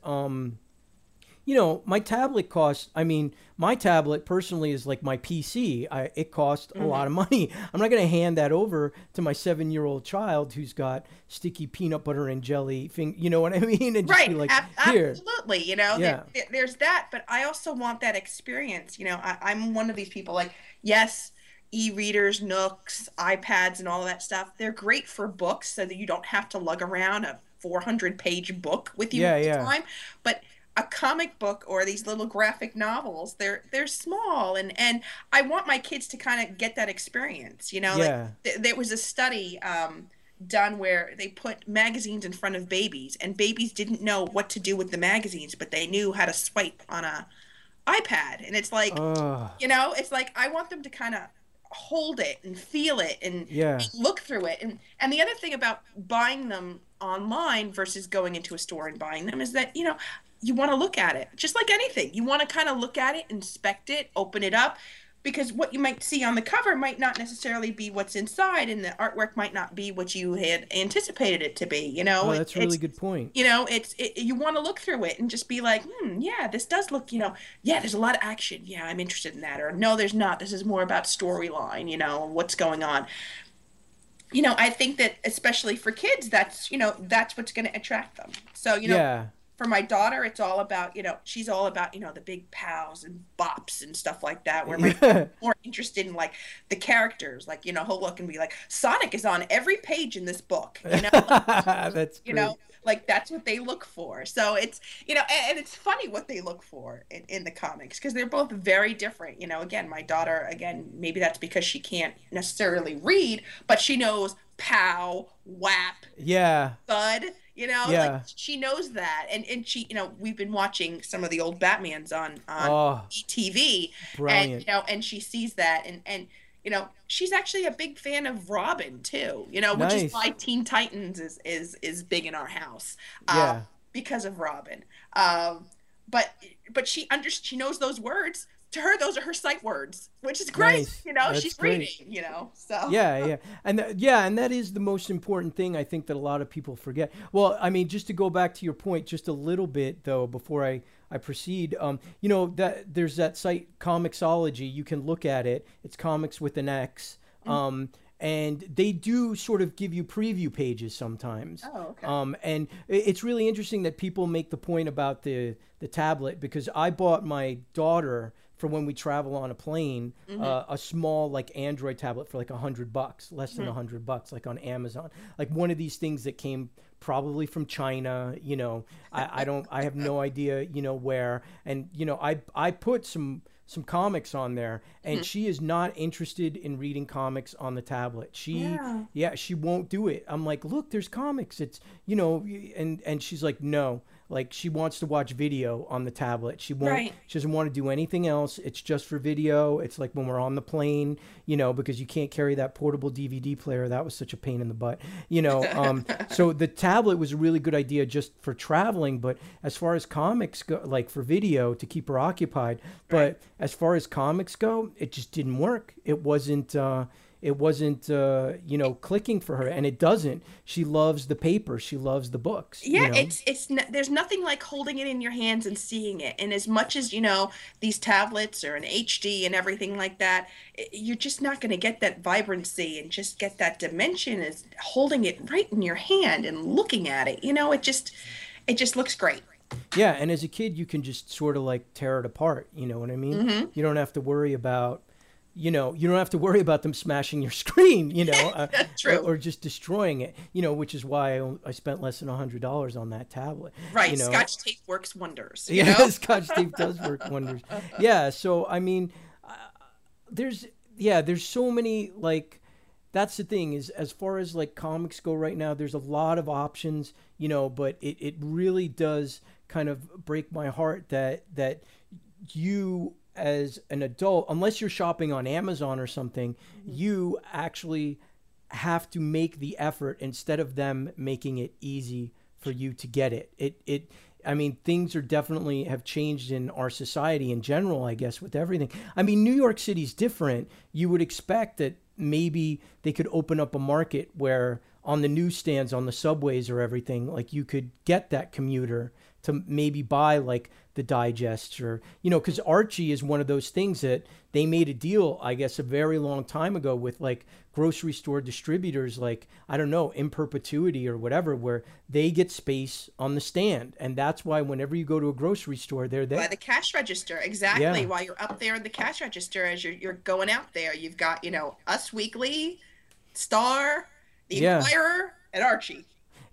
you know, my tablet costs, I mean, my tablet personally is like my PC. It costs a lot of money. I'm not going to hand that over to my 7-year-old child who's got sticky peanut butter and jelly you know what I mean? And just Right, be like, here. absolutely. You know, Yeah. there's that, but I also want that experience. You know, I'm one of these people like, yes, e-readers, Nooks, iPads, and all of that stuff. They're great for books so that you don't have to lug around a 400-page book with you Yeah, all the yeah. time. But a comic book or these little graphic novels, they're small, and I want my kids to kind of get that experience. Like Yeah. there was a study done where they put magazines in front of babies, and babies didn't know what to do with the magazines, but they knew how to swipe on a iPad. And it's like, Oh, it's like I want them to kind of hold it and feel it and yeah. look through it. And the other thing about buying them online versus going into a store and buying them is that, you want to look at it just like anything. You want to kind of look at it, inspect it, open it up, because what you might see on the cover might not necessarily be what's inside, and the artwork might not be what you had anticipated it to be. Oh, that's a really good point. You want to look through it and just be like, yeah, this does look, yeah, there's a lot of action. Yeah, I'm interested in that. Or no, there's not. This is more about storyline, what's going on. I think that especially for kids, that's what's going to attract them. So, Yeah. for my daughter, it's all about, she's all about, the big pals and bops and stuff like that, where my Yeah. more interested in like the characters, like, he'll look and be like, Sonic is on every page in this book, That's you great. know, like that's what they look for. So it's, and it's funny what they look for in the comics, because they're both very different. Again, my daughter, maybe that's because she can't necessarily read, but she knows pow, whap, Yeah. thud, Yeah. like she knows that. And she, we've been watching some of the old Batmans on Oh, TV, brilliant. and and she sees that, and she's actually a big fan of Robin too, which Nice. is why Teen Titans is big in our house, Yeah. because of Robin. But she knows those words. To her, those are her sight words, which is great. Nice. That's She's great. reading, so. Yeah, and that is the most important thing, I think, that a lot of people forget. Well, I mean, just to go back to your point just a little bit though before I proceed, that there's that site Comixology. You can look at it. It's comics with an X. And they do sort of give you preview pages sometimes. Oh, okay. And it's really interesting that people make the point about the tablet, because I bought my daughter for when we travel on a plane, a small like Android tablet for like $100, less than $100, like on Amazon, like one of these things that came probably from China. I have no idea, where, and I put some comics on there, and she is not interested in reading comics on the tablet. She won't do it. I'm like, look, there's comics. It's, and she's like, no. Like, she wants to watch video on the tablet. She won't. Right. She doesn't want to do anything else. It's just for video. It's like when we're on the plane, because you can't carry that portable DVD player. That was such a pain in the butt, So the tablet was a really good idea just for traveling. But as far as comics go, like for video to keep her occupied, but as far as comics go, it just didn't work. It wasn't. Clicking for her, and it doesn't. She loves the paper. She loves the books. Yeah, there's nothing like holding it in your hands and seeing it. And as much as, these tablets are in HD and everything like that, you're just not going to get that vibrancy and just get that dimension as holding it right in your hand and looking at it. It just looks great. Yeah, and as a kid, you can just sort of like tear it apart. You know what I mean? You don't have to worry about them smashing your screen, True. or just destroying it, which is why I spent less than $100 on that tablet. Right. Scotch tape works wonders. Yeah, Scotch tape does work wonders. Yeah. So, I mean, there's so many, like, that's the thing is, as far as like comics go right now, there's a lot of options, but it really does kind of break my heart that you, as an adult, unless you're shopping on Amazon or something, you actually have to make the effort instead of them making it easy for you to get it. I mean, things are definitely have changed in our society in general, I guess, with everything. I mean, New York City's different. You would expect that maybe they could open up a market where on the newsstands, on the subways or everything, like you could get that commuter to maybe buy like the digests, or, because Archie is one of those things that they made a deal, I guess, a very long time ago with like grocery store distributors, like, I don't know, in perpetuity or whatever, where they get space on the stand. And that's why whenever you go to a grocery store, they're there. By the cash register. Exactly. Yeah. While you're up there in the cash register, as you're going out there, you've got, Us Weekly, Star, The Inquirer, and Archie.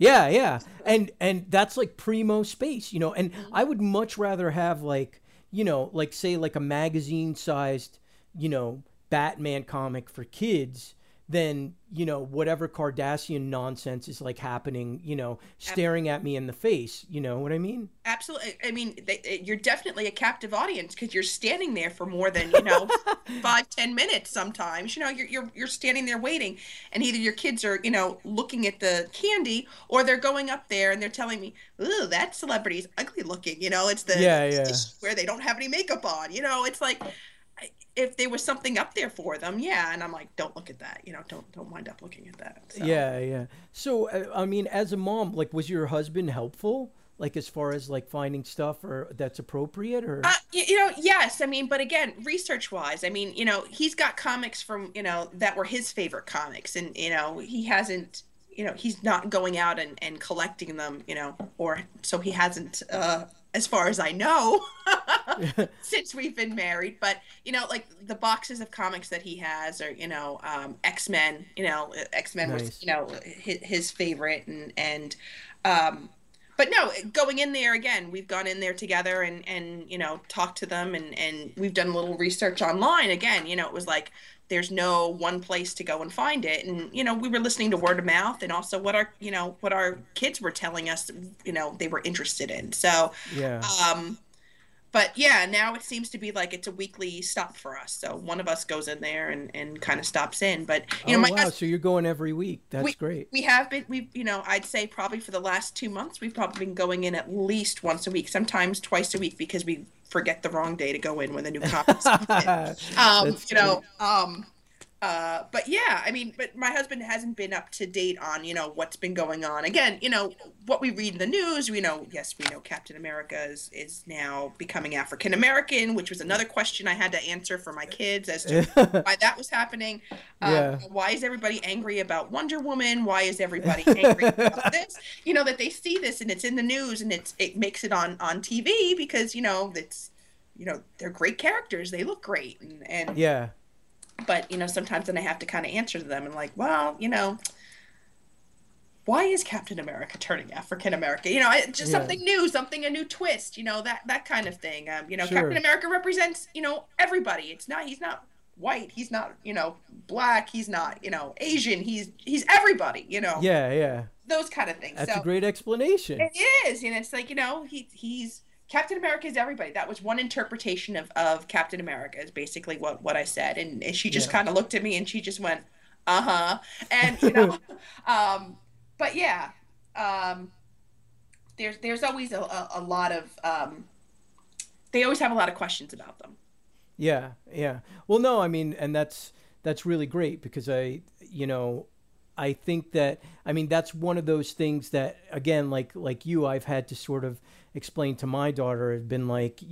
Yeah. And that's like primo space, and I would much rather have like, like say like a magazine sized, Batman comic for kids than, whatever Kardashian nonsense is like happening, staring at me in the face. You know what I mean? Absolutely. I mean, you're definitely a captive audience because you're standing there for more than 5-10 minutes. Sometimes you're standing there waiting, and either your kids are looking at the candy, or they're going up there and they're telling me, "Ooh, that celebrity's ugly looking." It's the where they don't have any makeup on. It's like, if there was something up there for them, and I'm like, don't look at that, don't wind up looking at that. So. Yeah. So, I mean, as a mom, like, was your husband helpful, like, as far as like finding stuff or that's appropriate, or? Yes. I mean, but again, research wise, I mean, he's got comics from, that were his favorite comics, and, he hasn't, he's not going out and collecting them, or so he hasn't, as far as I know, since we've been married. But, like the boxes of comics that he has are, X-Men, X-Men Nice. was, his favorite. And but no, going in there again, we've gone in there together and talked to them, and we've done a little research online. Again, it was like, there's no one place to go and find it. And, we were listening to word of mouth, and also what our kids were telling us, they were interested in. So, Yeah. But yeah, now it seems to be like it's a weekly stop for us. So one of us goes in there and kind of stops in. But, Wow. So you're going every week. That's great. We have been, I'd say probably for the last 2 months, we've probably been going in at least once a week, sometimes twice a week, because we forget the wrong day to go in when the new comics come in. But yeah, I mean, but my husband hasn't been up to date on, what's been going on. Again, what we read in the news, we know Captain America is now becoming African American, which was another question I had to answer for my kids as to why that was happening. Why is everybody angry about Wonder Woman? Why is everybody angry about this? That they see this and it's in the news and it makes it on TV because, it's, they're great characters. They look great. And yeah. But, sometimes then I have to kind of answer to them and like, well, why is Captain America turning African American? Just something new, a new twist, that kind of thing. Sure. Captain America represents, everybody. He's not white. He's not, black. He's not, Asian. He's everybody, Yeah. Those kind of things. That's a great explanation. It is. And it's like, he's Captain America is everybody. That was one interpretation of Captain America, is basically what I said. And she just kind of looked at me and she just went, uh-huh. And, but yeah, there's always a lot of, they always have a lot of questions about them. Yeah. Well, no, I mean, and that's really great because I think that, I mean, that's one of those things that, again, like you, I've had to sort of explain to my daughter. Has been like,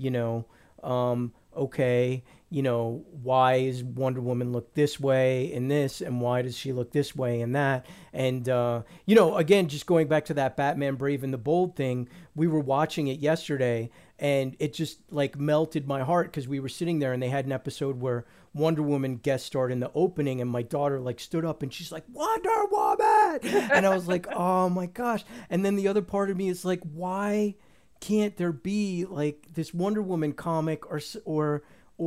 okay, why is Wonder Woman look this way in this, and why does she look this way in that? And, again, just going back to that Batman Brave and the Bold thing, we were watching it yesterday, and it just like melted my heart because we were sitting there and they had an episode where Wonder Woman guest starred in the opening, and my daughter like stood up and she's like, Wonder Woman! And I was like, oh my gosh. And then the other part of me is like, why can't there be like this Wonder Woman comic or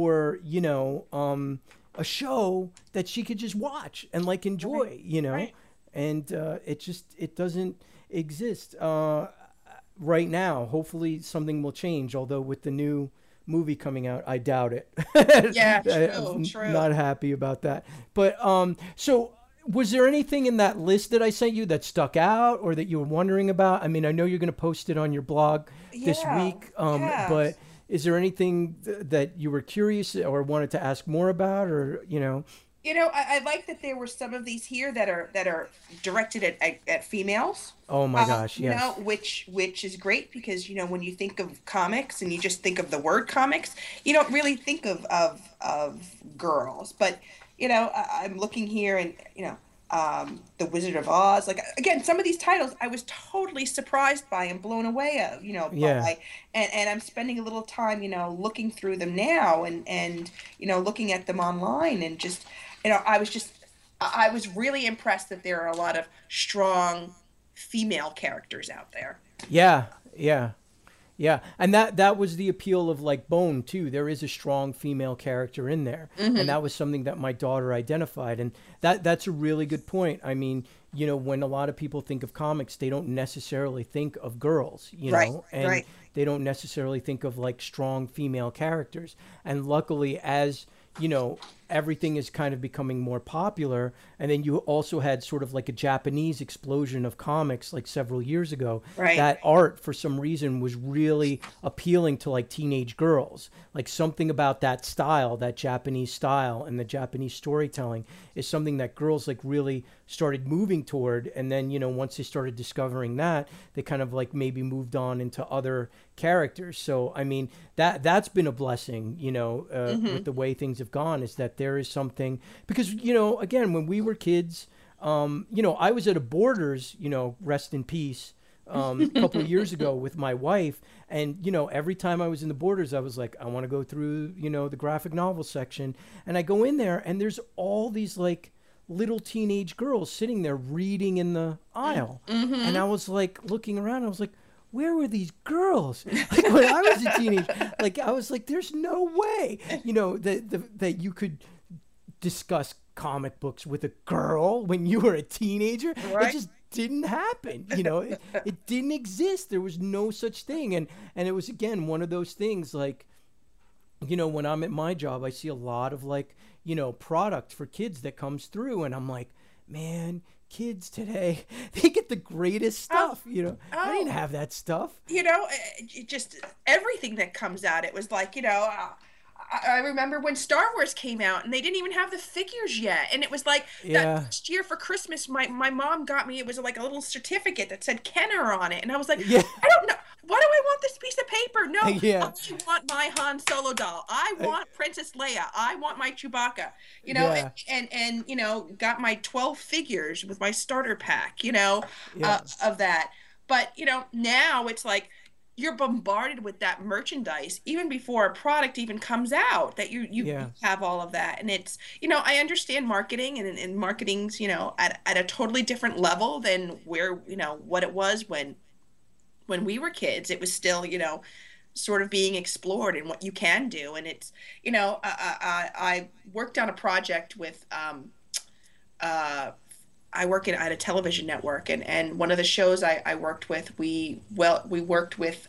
a show that she could just watch and like enjoy, Right. And it doesn't exist right now. Hopefully something will change, although with the new movie coming out, I doubt it. Yeah, I'm true. not happy about that. But so was there anything in that list that I sent you that stuck out or that you were wondering about? I mean, I know you're going to post it on your blog this week, but is there anything that you were curious or wanted to ask more about, or I like that there were some of these here that are directed at females. Oh my gosh, yes. Which is great because when you think of comics and you just think of the word comics, you don't really think of girls. But I'm looking here and The Wizard of Oz. Like, again, some of these titles I was totally surprised by and blown away by. And I'm spending a little time, looking through them now and looking at them online and just, I was really impressed that there are a lot of strong female characters out there. Yeah, yeah. Yeah, and that was the appeal of like Bone too. There is a strong female character in there, and that was something that my daughter identified, and that's a really good point. I mean, you know, when a lot of people think of comics, they don't necessarily think of girls, you know, and they don't necessarily think of like strong female characters. And luckily, as you know, everything is kind of becoming more popular. And then you also had sort of like a Japanese explosion of comics like several years ago. Right. That art, for some reason, was really appealing to like teenage girls. Like something about that style, that Japanese style and the Japanese storytelling is something that girls like really started moving toward. And then, you know, once they started discovering that, they kind of like maybe moved on into other characters. So, I mean, that's been a blessing, you know, with the way things have gone, is that there is something, because, you know, again, when we were kids, you know, I was at a Borders, you know, rest in peace, a couple of years ago with my wife. And, you know, every time I was in the Borders, I was like, I want to go through, you know, the graphic novel section. And I go in there and there's all these like little teenage girls sitting there reading in the aisle. And I was like looking around, I was like, where were these girls? Like when I was a teenager, like I was like, there's no way, you know, that you could discuss comic books with a girl when you were a teenager. Right. It just didn't happen. You know, it didn't exist. There was no such thing. And it was, again, one of those things like, you know, when I'm at my job, I see a lot of like, you know, product for kids that comes through, and I'm like, man, kids today, they get the greatest stuff. You know, I didn't have that stuff. You know, just everything that comes out. It was like, you know, I remember when Star Wars came out and they didn't even have the figures yet. And it was like that first year for Christmas, my mom got me, it was like a little certificate that said Kenner on it. And I was like, I don't know. Why do I want this piece of paper? No, I want my Han Solo doll. I want Princess Leia. I want my Chewbacca, you know, and, you know, got my 12 figures with my starter pack, you know, of that. But, you know, now it's like, you're bombarded with that merchandise even before a product even comes out, that you have all of that. And it's, you know, I understand marketing, and marketing's, you know, at a totally different level than where, you know, what it was when we were kids. It was still, you know, sort of being explored and what you can do. And it's, you know, I worked on a project with, I work at a television network, and one of the shows I worked with, we worked with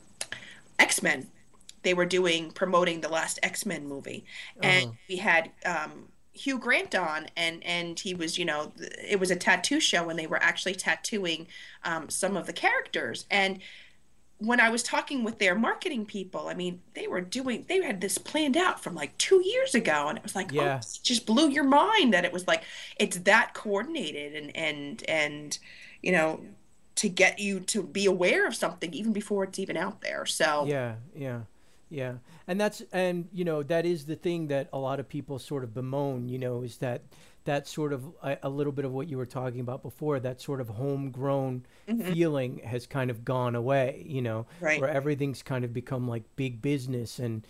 X-Men. They were promoting the last X-Men movie, and we had Hugh Grant on, and he was, you know, it was a tattoo show, and they were actually tattooing some of the characters. And when I was talking with their marketing people, I mean, they had this planned out from like 2 years ago, and it was like, oh, it just blew your mind that it was like, it's that coordinated, and you know, to get you to be aware of something even before it's even out there. So yeah. And you know, that is the thing that a lot of people sort of bemoan, you know, is that sort of a little bit of what you were talking about before, that sort of homegrown feeling has kind of gone away, you know, where everything's kind of become like big business and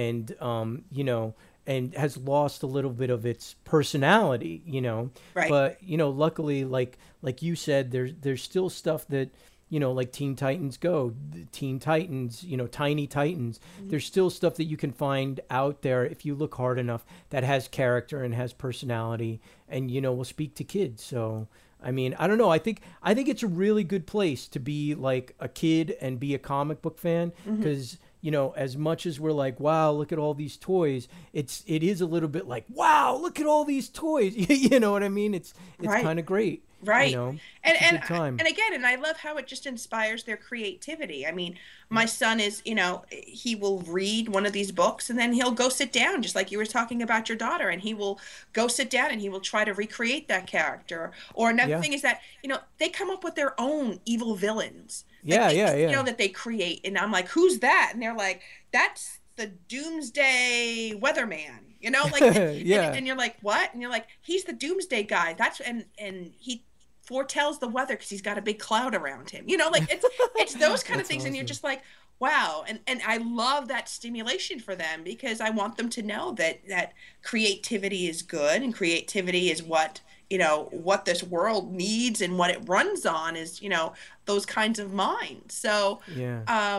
you know, and has lost a little bit of its personality, you know. But, you know, luckily, like you said, there's still stuff that, you know, like Teen Titans Go, Teen Titans, you know, Tiny Titans. There's still stuff that you can find out there if you look hard enough that has character and has personality and, you know, will speak to kids. So, I mean, I don't know. I think it's a really good place to be like a kid and be a comic book fan, because, you know, as much as we're like, wow, look at all these toys, it is a little bit like, wow, look at all these toys. You know what I mean? It's kind of great. Right. You know, and again, and I love how it just inspires their creativity. I mean, my son is, you know, he will read one of these books and then he'll go sit down, just like you were talking about your daughter, and he will go sit down and he will try to recreate that character. Or another thing is that, you know, they come up with their own evil villains. You know, that they create. And I'm like, who's that? And they're like, that's the Doomsday Weatherman. You know, like, and you're like, what? And you're like, he's the Doomsday guy. That's, and he foretells the weather because he's got a big cloud around him. You know, like it's those kind of things. Awesome. And you're just like, wow. And I love that stimulation for them, because I want them to know that creativity is good, and creativity is what, what this world needs and what it runs on is, those kinds of minds. So, Yeah.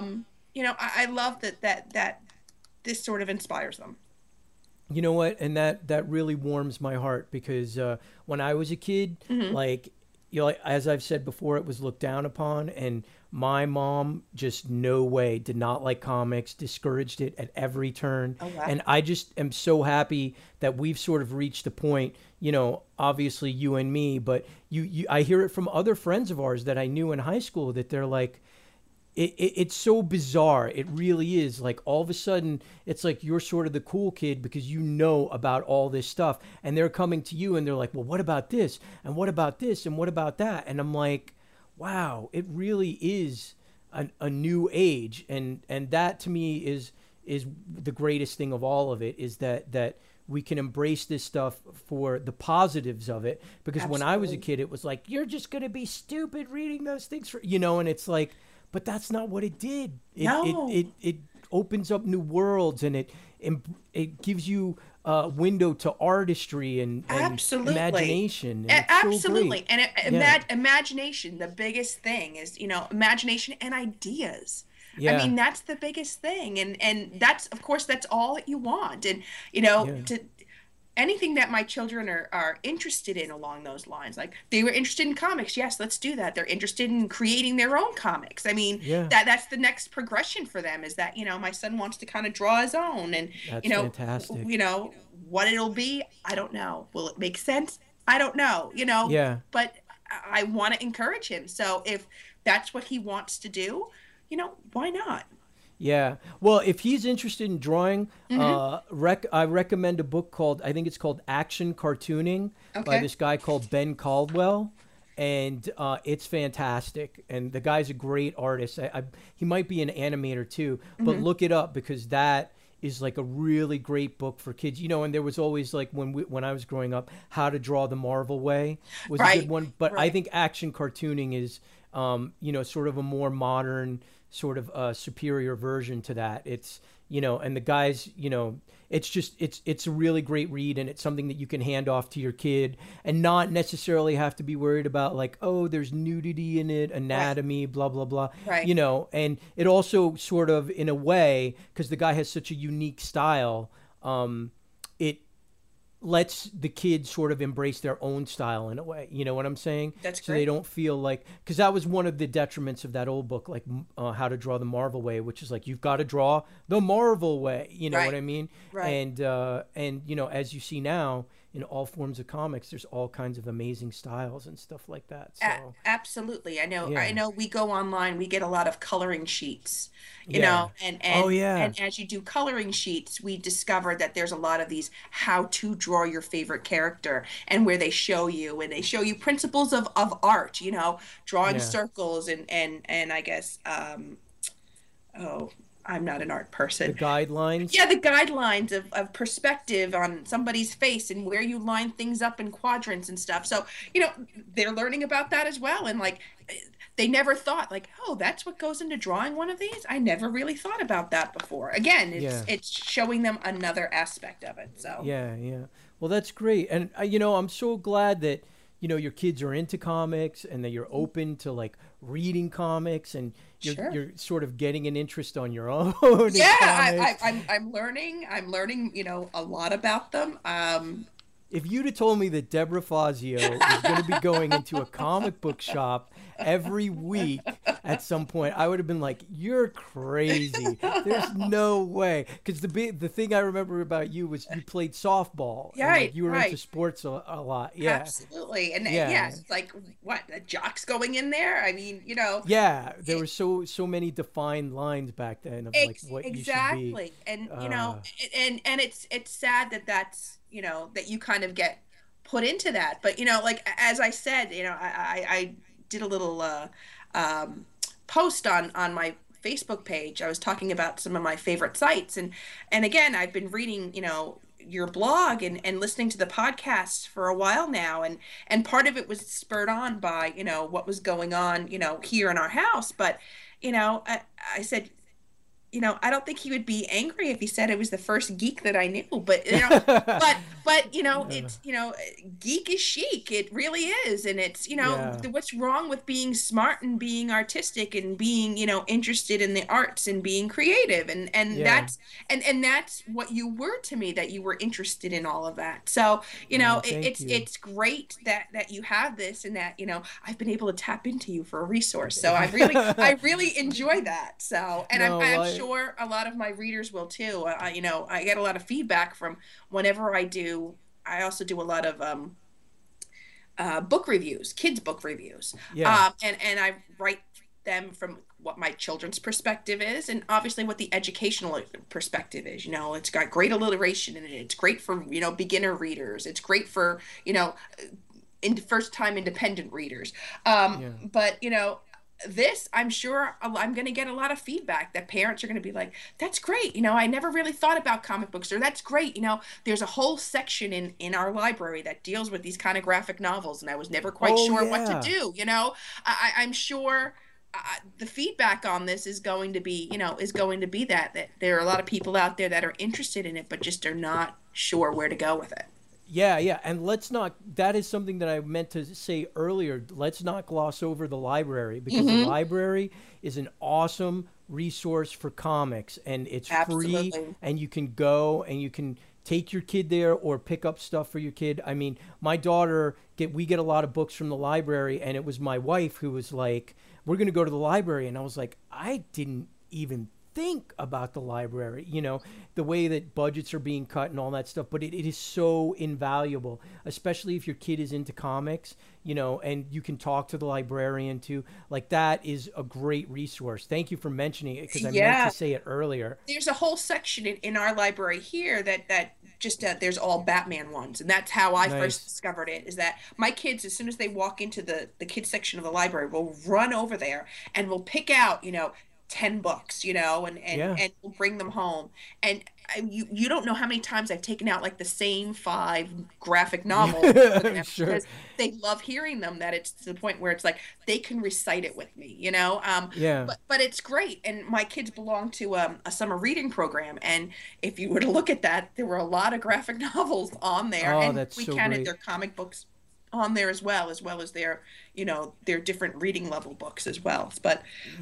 I love that this sort of inspires them. You know what? And that really warms my heart because when I was a kid, like, like, as I've said before, it was looked down upon, and my mom just no way did not like comics, discouraged it at every turn. Oh, wow. And I just am so happy that we've sort of reached a point, obviously you and me, but I hear it from other friends of ours that I knew in high school that they're like, it's so bizarre. It really is. Like, all of a sudden, it's like you're sort of the cool kid because you know about all this stuff. And they're coming to you and they're like, well, what about this? And what about this? And what about that? And I'm like, wow, it really is a new age. And that to me is the greatest thing of all of it, is that we can embrace this stuff for the positives of it. Because Absolutely. when I was a kid, it was like, you're just going to be stupid reading those things and it's like, but that's not what it did. No. It opens up new worlds, and it gives you a window to artistry and Absolutely. imagination. And it's so Absolutely. great. And imagination, the biggest thing is, imagination and ideas. Yeah. I mean, that's the biggest thing. And that's, of course, that's all that you want. And, to anything that my children are interested in along those lines, like they were interested in comics. Yes, let's do that. They're interested in creating their own comics. I mean, that's the next progression for them, is that, my son wants to kind of draw his own, and, That's fantastic. What it'll be, I don't know. Will it make sense? I don't know, Yeah. but I want to encourage him. So if that's what he wants to do, why not? Yeah. Well, if he's interested in drawing, I recommend a book I think it's called Action Cartooning by Okay. this guy called Ben Caldwell. And it's fantastic. And the guy's a great artist. He might be an animator too, but look it up, because that is like a really great book for kids. And there was always, like, when I was growing up, How to Draw the Marvel Way was a good one. But I think Action Cartooning is, sort of a more modern, sort of superior version to that. It's, and the guys, it's a really great read, and it's something that you can hand off to your kid and not necessarily have to be worried about, like, oh, there's nudity in it, anatomy, blah, blah, blah. Right. And it also sort of, in a way, because the guy has such a unique style, it lets the kids sort of embrace their own style in a way. You know what I'm saying? That's so great. they don't feel like, because that was one of the detriments of that old book, like How to Draw the Marvel Way, which is like, you've got to draw the Marvel way. You know what I mean? Right. And as you see now in all forms of comics, there's all kinds of amazing styles and stuff like that. So Absolutely. I know. Yeah. I know. We go online. We get a lot of coloring sheets. You Yeah. know, and Oh, yeah. and as you do coloring sheets, we discovered that there's a lot of these how to draw your favorite character, and where they show you principles of art. Drawing Yeah. circles and I guess I'm not an art person. the guidelines. Yeah, the guidelines of perspective on somebody's face and where you line things up in quadrants and stuff. So, they're learning about that as well. And, like, they never thought, like, oh, that's what goes into drawing one of these? I never really thought about that before. Again, it's showing them another aspect of it. So Yeah. Well, that's great. And, I'm so glad that, your kids are into comics and that you're open to, like, reading comics, and Sure. you're sort of getting an interest on your own. in yeah, comics. I'm learning, a lot about them. If you'd have told me that Deborah Fazio was going to be going into a comic book shop every week at some point, I would have been like, you're crazy. There's no way. Because the thing I remember about you was you played softball. And, Right, like, you were right. into sports a lot. Yeah. Absolutely. And Yeah. it's like, what, the jocks going in there? I mean, Yeah. There were so many defined lines back then of, like, what exactly. you should be. And Uh, and it's sad that that's that you kind of get put into that. But like, as I said, I did a little post on my Facebook page. I was talking about some of my favorite sites, and again, I've been reading your blog and listening to the podcasts for a while now, and part of it was spurred on by what was going on here in our house. But I said, I don't think he would be angry if he said it was the first geek that I knew. But but it's geek is chic. It really is, and it's what's wrong with being smart and being artistic and being interested in the arts and being creative and that's what you were to me, that you were interested in all of that. So it's great that you have this and that I've been able to tap into you for a resource. So I really enjoy that. So and I'm sure a lot of my readers will too. I get a lot of feedback from whenever I also do a lot of book reviews, kids book reviews. And I write them from what my children's perspective is, and obviously what the educational perspective is. It's got great alliteration in it. It's great for beginner readers. It's great for first time independent readers. But this, I'm sure I'm going to get a lot of feedback that parents are going to be like, that's great. I never really thought about comic books, or that's great. There's a whole section in our library that deals with these kind of graphic novels, and I was never quite sure what to do. I'm sure the feedback on this is going to be, that there are a lot of people out there that are interested in it, but just are not sure where to go with it. Yeah. And that is something that I meant to say earlier. Let's not gloss over the library, because the library is an awesome resource for comics, and it's free, and you can go and you can take your kid there or pick up stuff for your kid. I mean, my daughter, we get a lot of books from the library, and it was my wife who was like, we're going to go to the library. And I was like, I didn't even think about the library, the way that budgets are being cut and all that stuff. But it is so invaluable, especially if your kid is into comics, and you can talk to the librarian too. Like, that is a great resource. Thank you for mentioning it, because I meant to say it earlier. There's a whole section in our library here that just there's all Batman ones, and that's how I first discovered it. Is that my kids, as soon as they walk into the kids section of the library, will run over there and will pick out 10 books, and we'll bring them home. And you don't know how many times I've taken out like the same 5 graphic novels sure. because they love hearing them, that it's to the point where it's like they can recite it with me, but it's great. And my kids belong to a summer reading program, and if you were to look at that, there were a lot of graphic novels on there, and we counted their comic books on there as well as their their different reading level books as well. But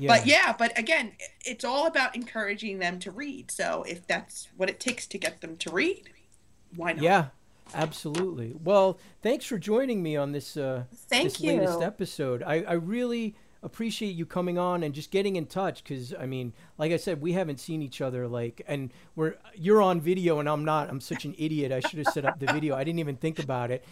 again, it's all about encouraging them to read. So if that's what it takes to get them to read, why not? Yeah, absolutely. Well, thanks for joining me on this latest episode. I really appreciate you coming on and just getting in touch, because I mean, like I said, we haven't seen each other, and you're on video and I'm not. I'm such an idiot. I should have set up the video. I didn't even think about it.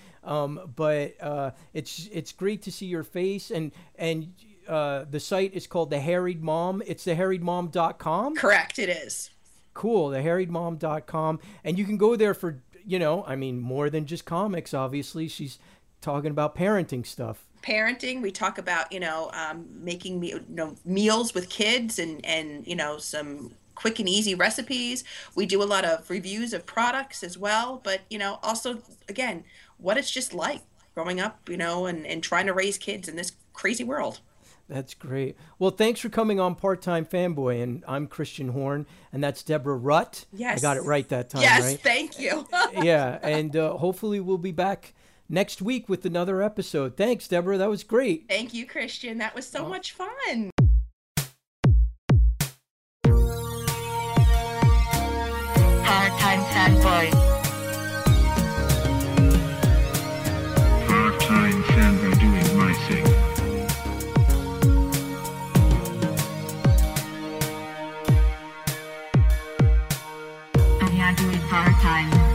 But it's great to see your face, and the site is called The Harried Mom. It's theharriedmom.com. Correct, it is. Cool, theharriedmom.com, and you can go there for more than just comics. Obviously, she's talking about parenting stuff. We talk about making meals with kids and some quick and easy recipes. We do a lot of reviews of products as well, but also, again, what it's just like growing up and trying to raise kids in this crazy world. That's great. Well, thanks for coming on Part-Time Fanboy, and I'm Christian Horn, and that's Deborah Rutt. Yes, I got it right that time. Yes, right? Thank you. Yeah, and hopefully we'll be back next week with another episode. Thanks, Deborah. That was great. Thank you, Christian. That was so much fun. Part-Time Fanboy. Part-time fanboy doing my thing. I'm doing part-time.